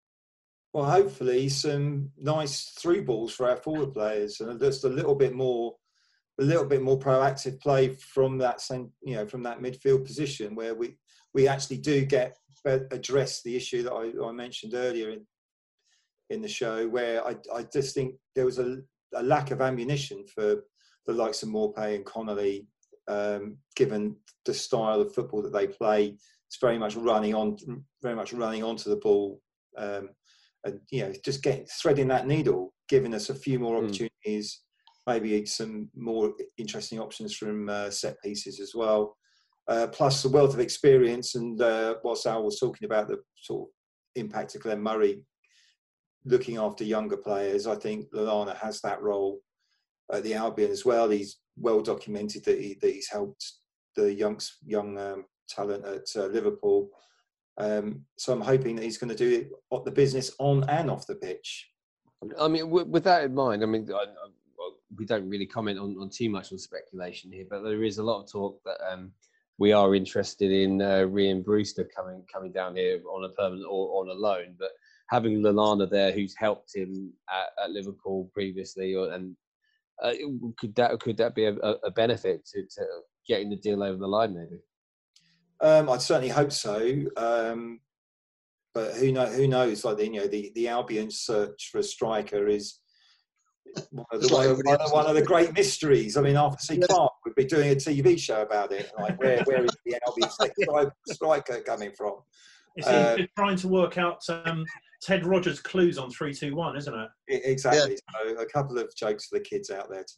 Well, hopefully some nice through balls for our forward players, and just a little bit more, a little bit more proactive play from that, cent- you know, from that midfield position where we we actually do get address the issue that I, I mentioned earlier in in the show, where I I just think there was a, a lack of ammunition for the likes of Maupay and Connolly, um, given the style of football that they play. It's very much running on, very much running onto the ball. Um, And you know, just getting threading that needle, giving us a few more opportunities, mm. maybe some more interesting options from uh, set pieces as well. Uh, plus a wealth of experience, and uh, what Sal was talking about, the sort of impact of Glenn Murray looking after younger players. I think Lallana has that role at the Albion as well. He's well documented that, he, that he's helped the young young um, talent at uh, Liverpool. Um, so I'm hoping that he's going to do it at the business on and off the pitch. I mean, with, with that in mind, I mean, I, I, well, we don't really comment on, on too much on speculation here, but there is a lot of talk that um, we are interested in uh, Rhian Brewster coming coming down here on a permanent or on a loan. But having Lallana there, who's helped him at, at Liverpool previously, or, and uh, could that could that be a, a benefit to, to getting the deal over the line, maybe? Um, I'd certainly hope so, um, but who know? Who knows? Like the, you know, the, the Albion search for a striker is one of, the, one, of, one, of, one of the great mysteries. I mean, Arthur C. Clarke would be doing a T V show about it. Like, where where is the Albion striker coming from? It's Uh, trying to work out um, Ted Rogers' clues on three two one, isn't it? Exactly. Yeah. So a couple of jokes for the kids out there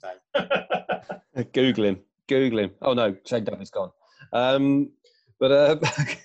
today. Google him. Google him. Oh no, Shane Duffy's gone. Um, But uh,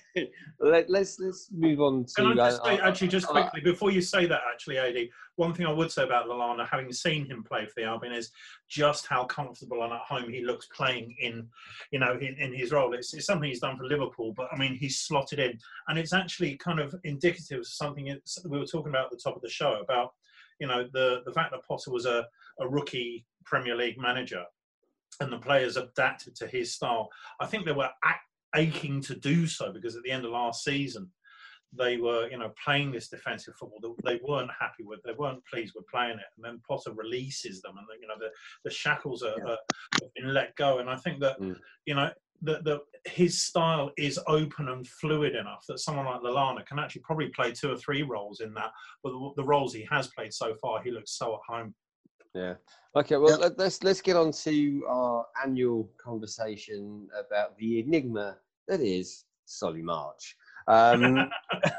let, let's let's move on to. Can I just uh, say, actually, just uh, quickly, before you say that, actually, Adi, one thing I would say about Lallana, having seen him play for the Albion, is just how comfortable and at home he looks playing in, you know, in, in his role. It's, it's something he's done for Liverpool, but I mean, he's slotted in, and it's actually kind of indicative of something it's, we were talking about at the top of the show about, you know, the the fact that Potter was a, a rookie Premier League manager, and the players adapted to his style. I think they were act aching to do so, because at the end of last season they were, you know, playing this defensive football that they weren't happy with. They weren't pleased with playing it, and then Potter releases them, and the, you know, the, the shackles are, yeah. are have been let go. And I think that mm. you know that the, his style is open and fluid enough that someone like Lallana can actually probably play two or three roles in that. But the, the roles he has played so far, he looks so at home. Yeah. Okay. Well, yeah. let's let's get on to our annual conversation about the enigma that is Solly March. Um,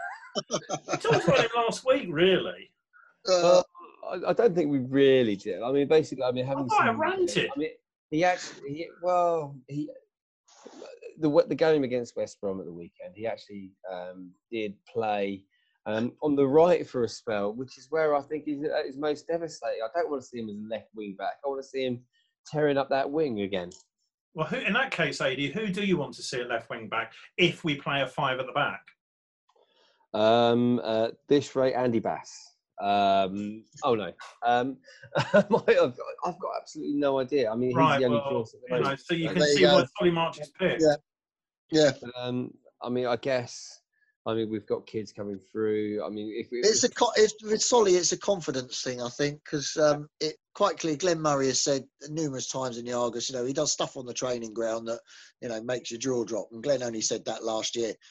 we talked about him last week, really. Uh, I, I don't think we really did. I mean, basically, I mean, having I seen, ranted. I mean, he actually, he, well, he the the game against West Brom at the weekend, he actually um, did play. Um, on the right for a spell, which is where I think he's at his most devastating. I don't want to see him as a left wing back. I want to see him tearing up that wing again. Well, who, in that case, Adi, who do you want to see at left wing back if we play a five at the back? Um, uh, this rate, Andy Bass. Um, oh no, um, I've, got, I've got absolutely no idea. I mean, he's right, the only well, choice at the you moment. know, so you so can see why Solly March is picked. Yeah, yeah. Um, I mean, I guess. I mean, we've got kids coming through. I mean, if we, it's a it's with Solly, it's a confidence thing, I think, because um, it quite clearly, Glenn Murray has said numerous times in the Argus, you know, he does stuff on the training ground that, you know, makes your jaw drop. And Glenn only said that last year, but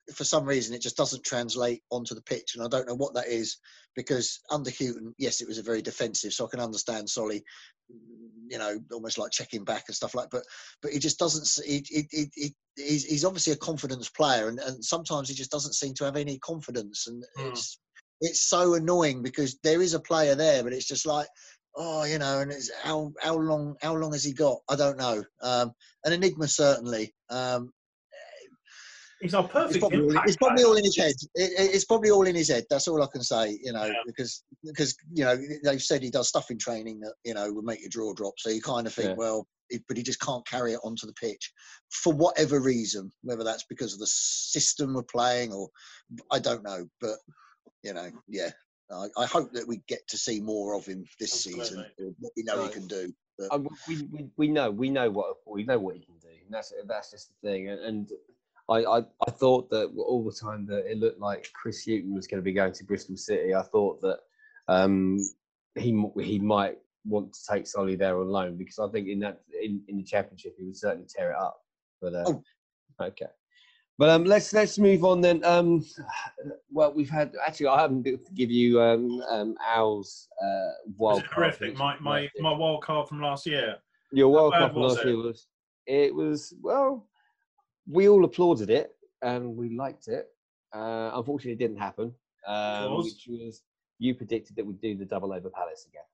for some reason, it just doesn't translate onto the pitch. And I don't know what that is, because under Houghton, yes, it was a very defensive, so I can understand Solly, you know, almost like checking back and stuff like that. But, but he just doesn't, he, he, he, he, he's, he's obviously a confidence player, and, and sometimes he just doesn't seem to have any confidence. And mm. it's, it's so annoying, because there is a player there, but it's just like, oh, you know, and it's how, how long, how long has he got? I don't know. Um, an enigma, certainly. Um, He's our perfect. It's probably, all, it's probably all in his head. It, it, it's probably all in his head. That's all I can say. You know, yeah. because because you know they've said he does stuff in training that you know would make your jaw drop. So you kind of think, yeah. well, it, but he just can't carry it onto the pitch for whatever reason. Whether that's because of the system we're playing, or I don't know. But you know, yeah, I, I hope that we get to see more of him this Absolutely. season. What we know right. he can do. But. Um, we, we we know we know what we know what he can do. And that's that's just the thing. And. and I, I, I thought that all the time that it looked like Chris Hughton was going to be going to Bristol City, I thought that um, he he might want to take Solly there on loan, because I think in that in, in the Championship he would certainly tear it up. But uh, oh. okay, but um, let's let's move on then. Um, well, we've had actually I haven't been able to give you um, um, Al's uh, wild was it card. Horrific. My my my wild card from last year. Your wild card from last year was it was well. We all applauded it and we liked it. Uh, unfortunately, it didn't happen. Um, which was you predicted that we'd do the double over Palace again.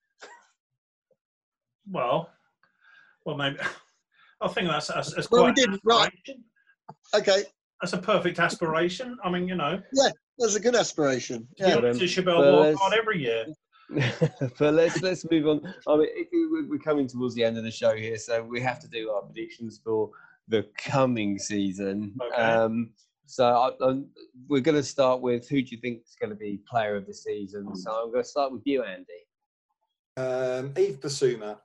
Well, well, maybe I think that's that's, that's well, quite. We did right. Okay, that's a perfect aspiration. I mean, you know. Yeah, that's a good aspiration. Yeah, to um, Chabelle wildcard every year. But let's let's move on. I mean, it, it, we're coming towards the end of the show here, so we have to do our predictions for the coming season. Okay. Um, so I, I'm, we're going to start with who do you think is going to be player of the season? So I'm going to start with you, Andy. Um, Yves Bissouma.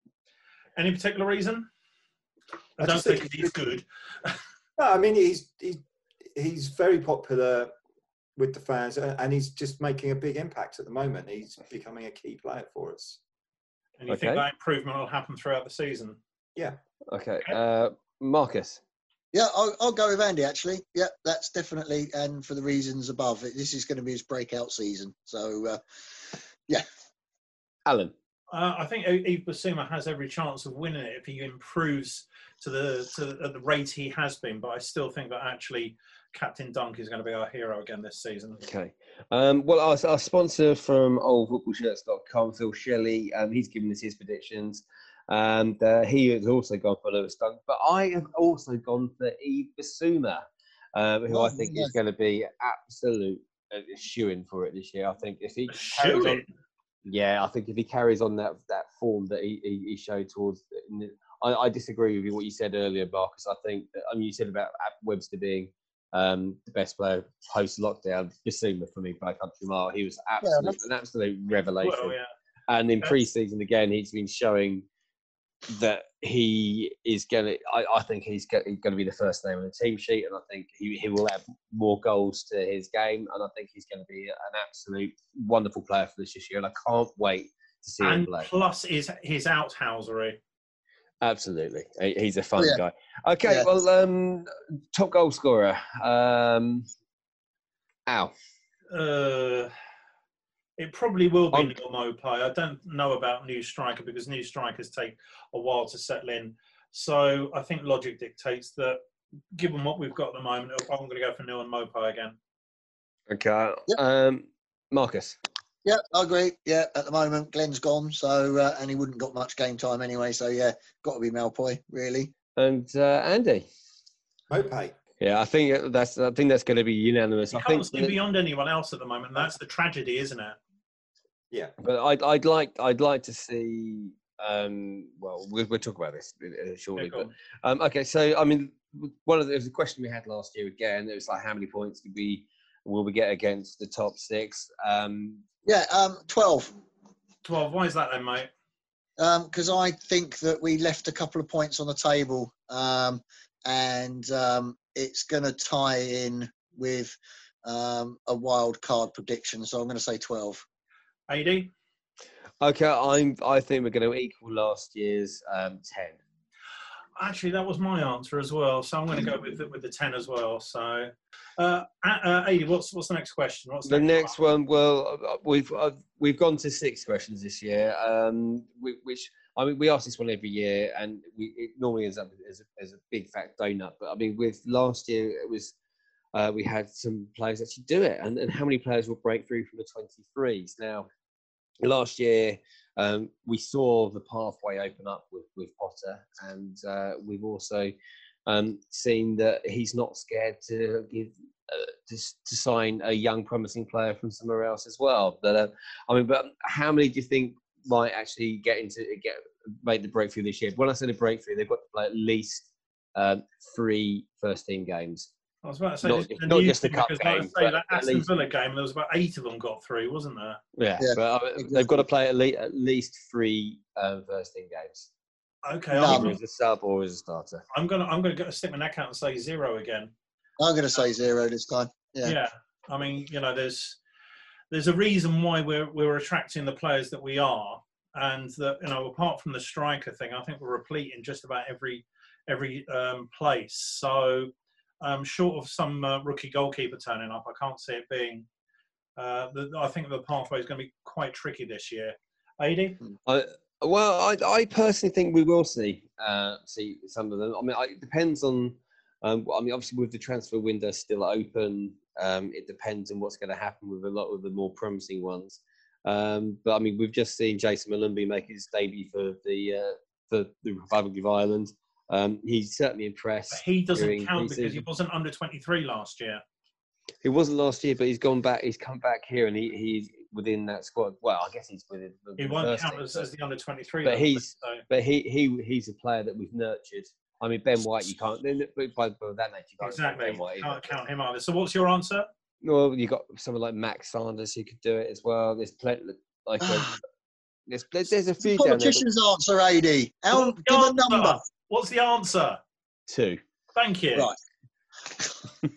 Any particular reason? I, I don't think, think he's good. No, I mean he's he's he's very popular with the fans, and he's just making a big impact at the moment. He's becoming a key player for us. And you okay. think that improvement will happen throughout the season? Yeah. Okay. Uh, Marcus. Yeah, I'll, I'll go with Andy, actually. Yeah, that's definitely, and for the reasons above, this is going to be his breakout season. So, uh, yeah. Alan. Uh, I think Yves Bissouma has every chance of winning it if he improves to the to the, at the rate he has been. But I still think that actually Captain Dunk is going to be our hero again this season. Okay. Um, well, our, our sponsor from old football shirts dot com, Phil Shelley, um, he's given us his predictions. And uh, he has also gone for Lewis Dunk, but I have also gone for Yves Bissouma, um, who oh, I think yeah. is going to be absolute uh, shoo-in for it this year. I think if he carries on, yeah, I think if he carries on that that form that he, he, he showed towards, the, I, I disagree with you what you said earlier, Marcus. I think that, I mean you said about Webster being um, the best player post lockdown. Bissouma for me by a country mile. He was absolute, yeah, an absolute revelation. Well, yeah. And in pre-season again, he's been showing that he is going to, I, I think he's going to be the first name on the team sheet, and I think he, he will add more goals to his game, and I think he's going to be an absolute wonderful player for us this year, and I can't wait to see and him play. Plus his, his outhousery. Absolutely. He's a fun yeah. guy. Okay, yeah. well, um, top goal scorer. Um, Al. Uh... It probably will be I'm, Neal Maupay. I don't know about new striker because new strikers take a while to settle in. So I think logic dictates that, given what we've got at the moment, I'm going to go for Neal and Maupay again. Okay. Yep. Um, Marcus. Yeah, I agree. Yeah, at the moment, Glenn's gone, so uh, and he wouldn't got much game time anyway. So yeah, got to be Maupay, really. And uh, Andy. Maupay. Yeah, I think that's. I think that's going to be unanimous. You I can't think see that, beyond anyone else at the moment. That's the tragedy, isn't it? Yeah, but I'd I'd like I'd like to see. Um, well, we'll, we'll talk about this shortly. Yeah, but um, okay, so I mean, one of the, there was a question we had last year again. It was like, how many points did we will we get against the top six? Um, yeah, um, twelve. Twelve. Why is that then, mate? Because um, I think that we left a couple of points on the table, um, and um, it's going to tie in with um, a wild card prediction. So I'm going to say twelve. A D? Okay, I'm. I think we're going to equal last year's um, ten. actually, that was my answer as well. So I'm going to go with the, with the ten as well. So, uh, uh, Adi, what's what's the next question? What's the next, next one? Well, we've uh, we've gone to six questions this year, um, which I mean we ask this one every year, and we it normally ends up as a, as a big fat donut. But I mean, with last year it was uh, we had some players actually do it, and, and how many players will break through from the twenty-threes now? Last year, um, we saw the pathway open up with, with Potter, and uh, we've also um, seen that he's not scared to give uh, to, to sign a young, promising player from somewhere else as well. But uh, I mean, but how many do you think might actually get into get make the breakthrough this year? When I say the breakthrough, they've got to play at least um, three first team games. I was about to say, not, just, not just the cup because game. Like I say, that Aston Villa game, there was about eight of them got through, wasn't there? Yeah, Yeah, but uh, exactly. they've got to play at least, at least three um, first team games. Okay, No. I'm, Either as a sub or as a starter. I'm gonna I'm gonna go stick my neck out and say zero again. I'm going to say zero this time. Yeah. Yeah, I mean, you know, there's there's a reason why we're we're attracting the players that we are, and that, you know, apart from the striker thing, I think we're replete in just about every every um, place. So. Um, short of some uh, rookie goalkeeper turning up, I can't see it being. Uh, the, I think the pathway is going to be quite tricky this year. Adi? I, well, I, I personally think we will see uh, see some of them. I mean, I, it depends on. Um, I mean, obviously, with the transfer window still open, um, it depends on what's going to happen with a lot of the more promising ones. Um, but I mean, we've just seen Jason Malumbi make his debut for the uh, for the Republic of Ireland. Um, he's certainly impressed. But he doesn't during count pre-season. because he wasn't under twenty-three last year. He wasn't last year, but he's gone back. He's come back here, and he, he's within that squad. Well, I guess he's within. The He won't first count team, as, but, as the under twenty-three. but though, he's so. but he he he's a player that we've nurtured. I mean, Ben White, you can't. By, by that nature, you can't Exactly. Ben White Can't either. count him either. So what's your answer? Well, you got someone like Max Sanders who could do it as well. There's plenty. Like a, there's there's a few down there. Politician's answer, A D. How, What's the give a answer? number. What's the answer? Two. Thank you. Right.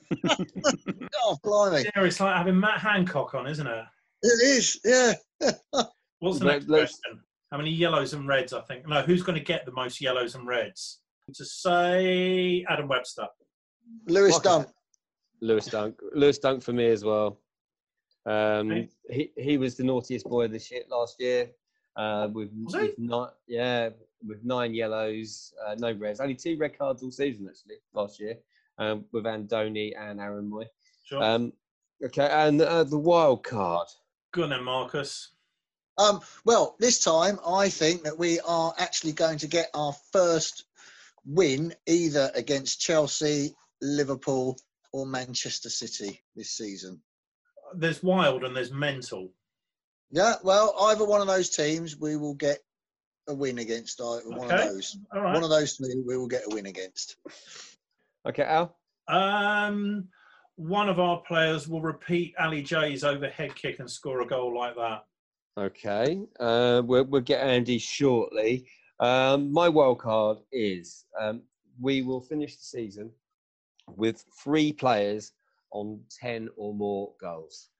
Oh, blimey. Yeah, it's like having Matt Hancock on, isn't it? It is, yeah. What's the Let- next let's- question? How many yellows and reds, I think? No, who's going to get the most yellows and reds? To say Adam Webster. Lewis Okay. Dunk. Lewis Dunk. Lewis Dunk for me as well. Um, Okay. he he was the naughtiest boy of the shit last year. Uh, with, Was he? with not yeah with nine yellows, uh, no reds, only two red cards all season actually last year. Um, with Andoni and Aaron Moy. Sure. Um, okay, and uh, the wild card. Go on then, Marcus. Um, well, this time I think that we are actually going to get our first win either against Chelsea, Liverpool, or Manchester City this season. There's wild and there's mental. Yeah, well, either one of those teams we will get a win against. Either one of Okay. those. All right. One of those two we will get a win against. Okay, Al. Um, one of our players will repeat Ali J's overhead kick and score a goal like that. Okay, uh, we'll, we'll get Andy shortly. Um, my wild card is um, we will finish the season with three players on ten or more goals.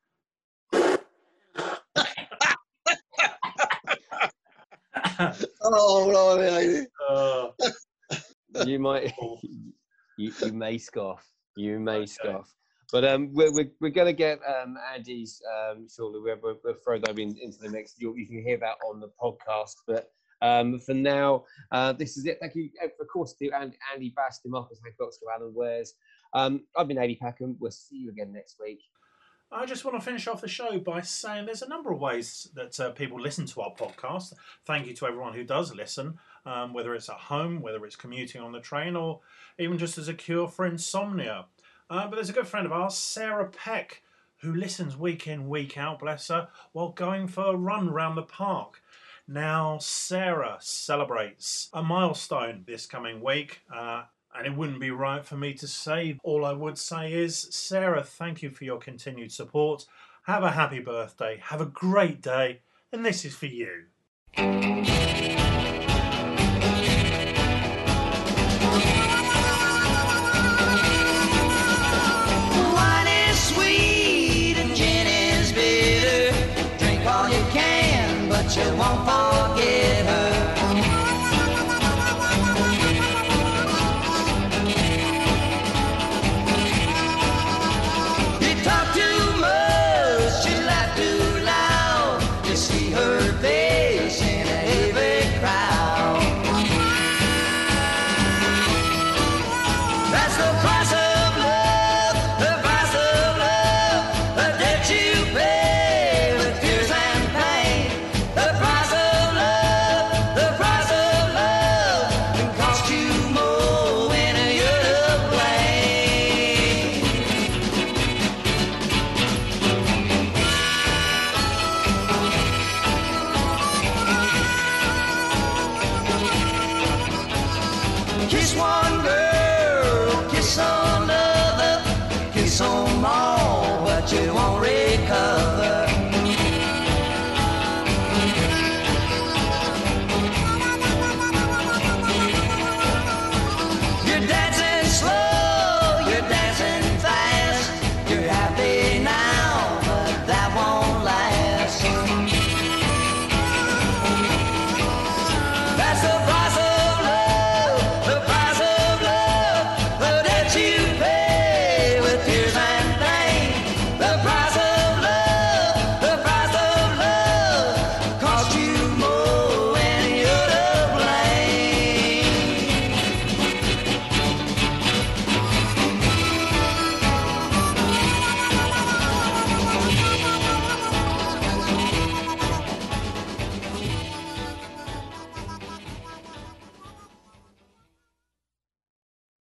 Oh, blimey. uh, You might, you, you may scoff, you may scoff, but um, we're we're, we're going to get um, Andy's um, shortly. We'll, we'll, we'll throw that in, into the next. You, you can hear that on the podcast, but um, for now, uh, this is it. Thank you, of course, to Andy, Andy Bass, to Marcus Hancock, to Alan Wares. Um, I've been Adi Packham. We'll see you again next week. I just want to finish off the show by saying there's a number of ways that uh, people listen to our podcast. Thank you to everyone who does listen, um, whether it's at home, whether it's commuting on the train, or even just as a cure for insomnia. Uh, but there's a good friend of ours, Sarah Peck, who listens week in, week out, bless her, while going for a run around the park. Now, Sarah celebrates a milestone this coming week, uh, and it wouldn't be right for me to say. All I would say is, Sarah, thank you for your continued support. Have a happy birthday. Have a great day. And this is for you. Wine is sweet and gin is bitter. Drink all you can, but you won't forget her. Kiss one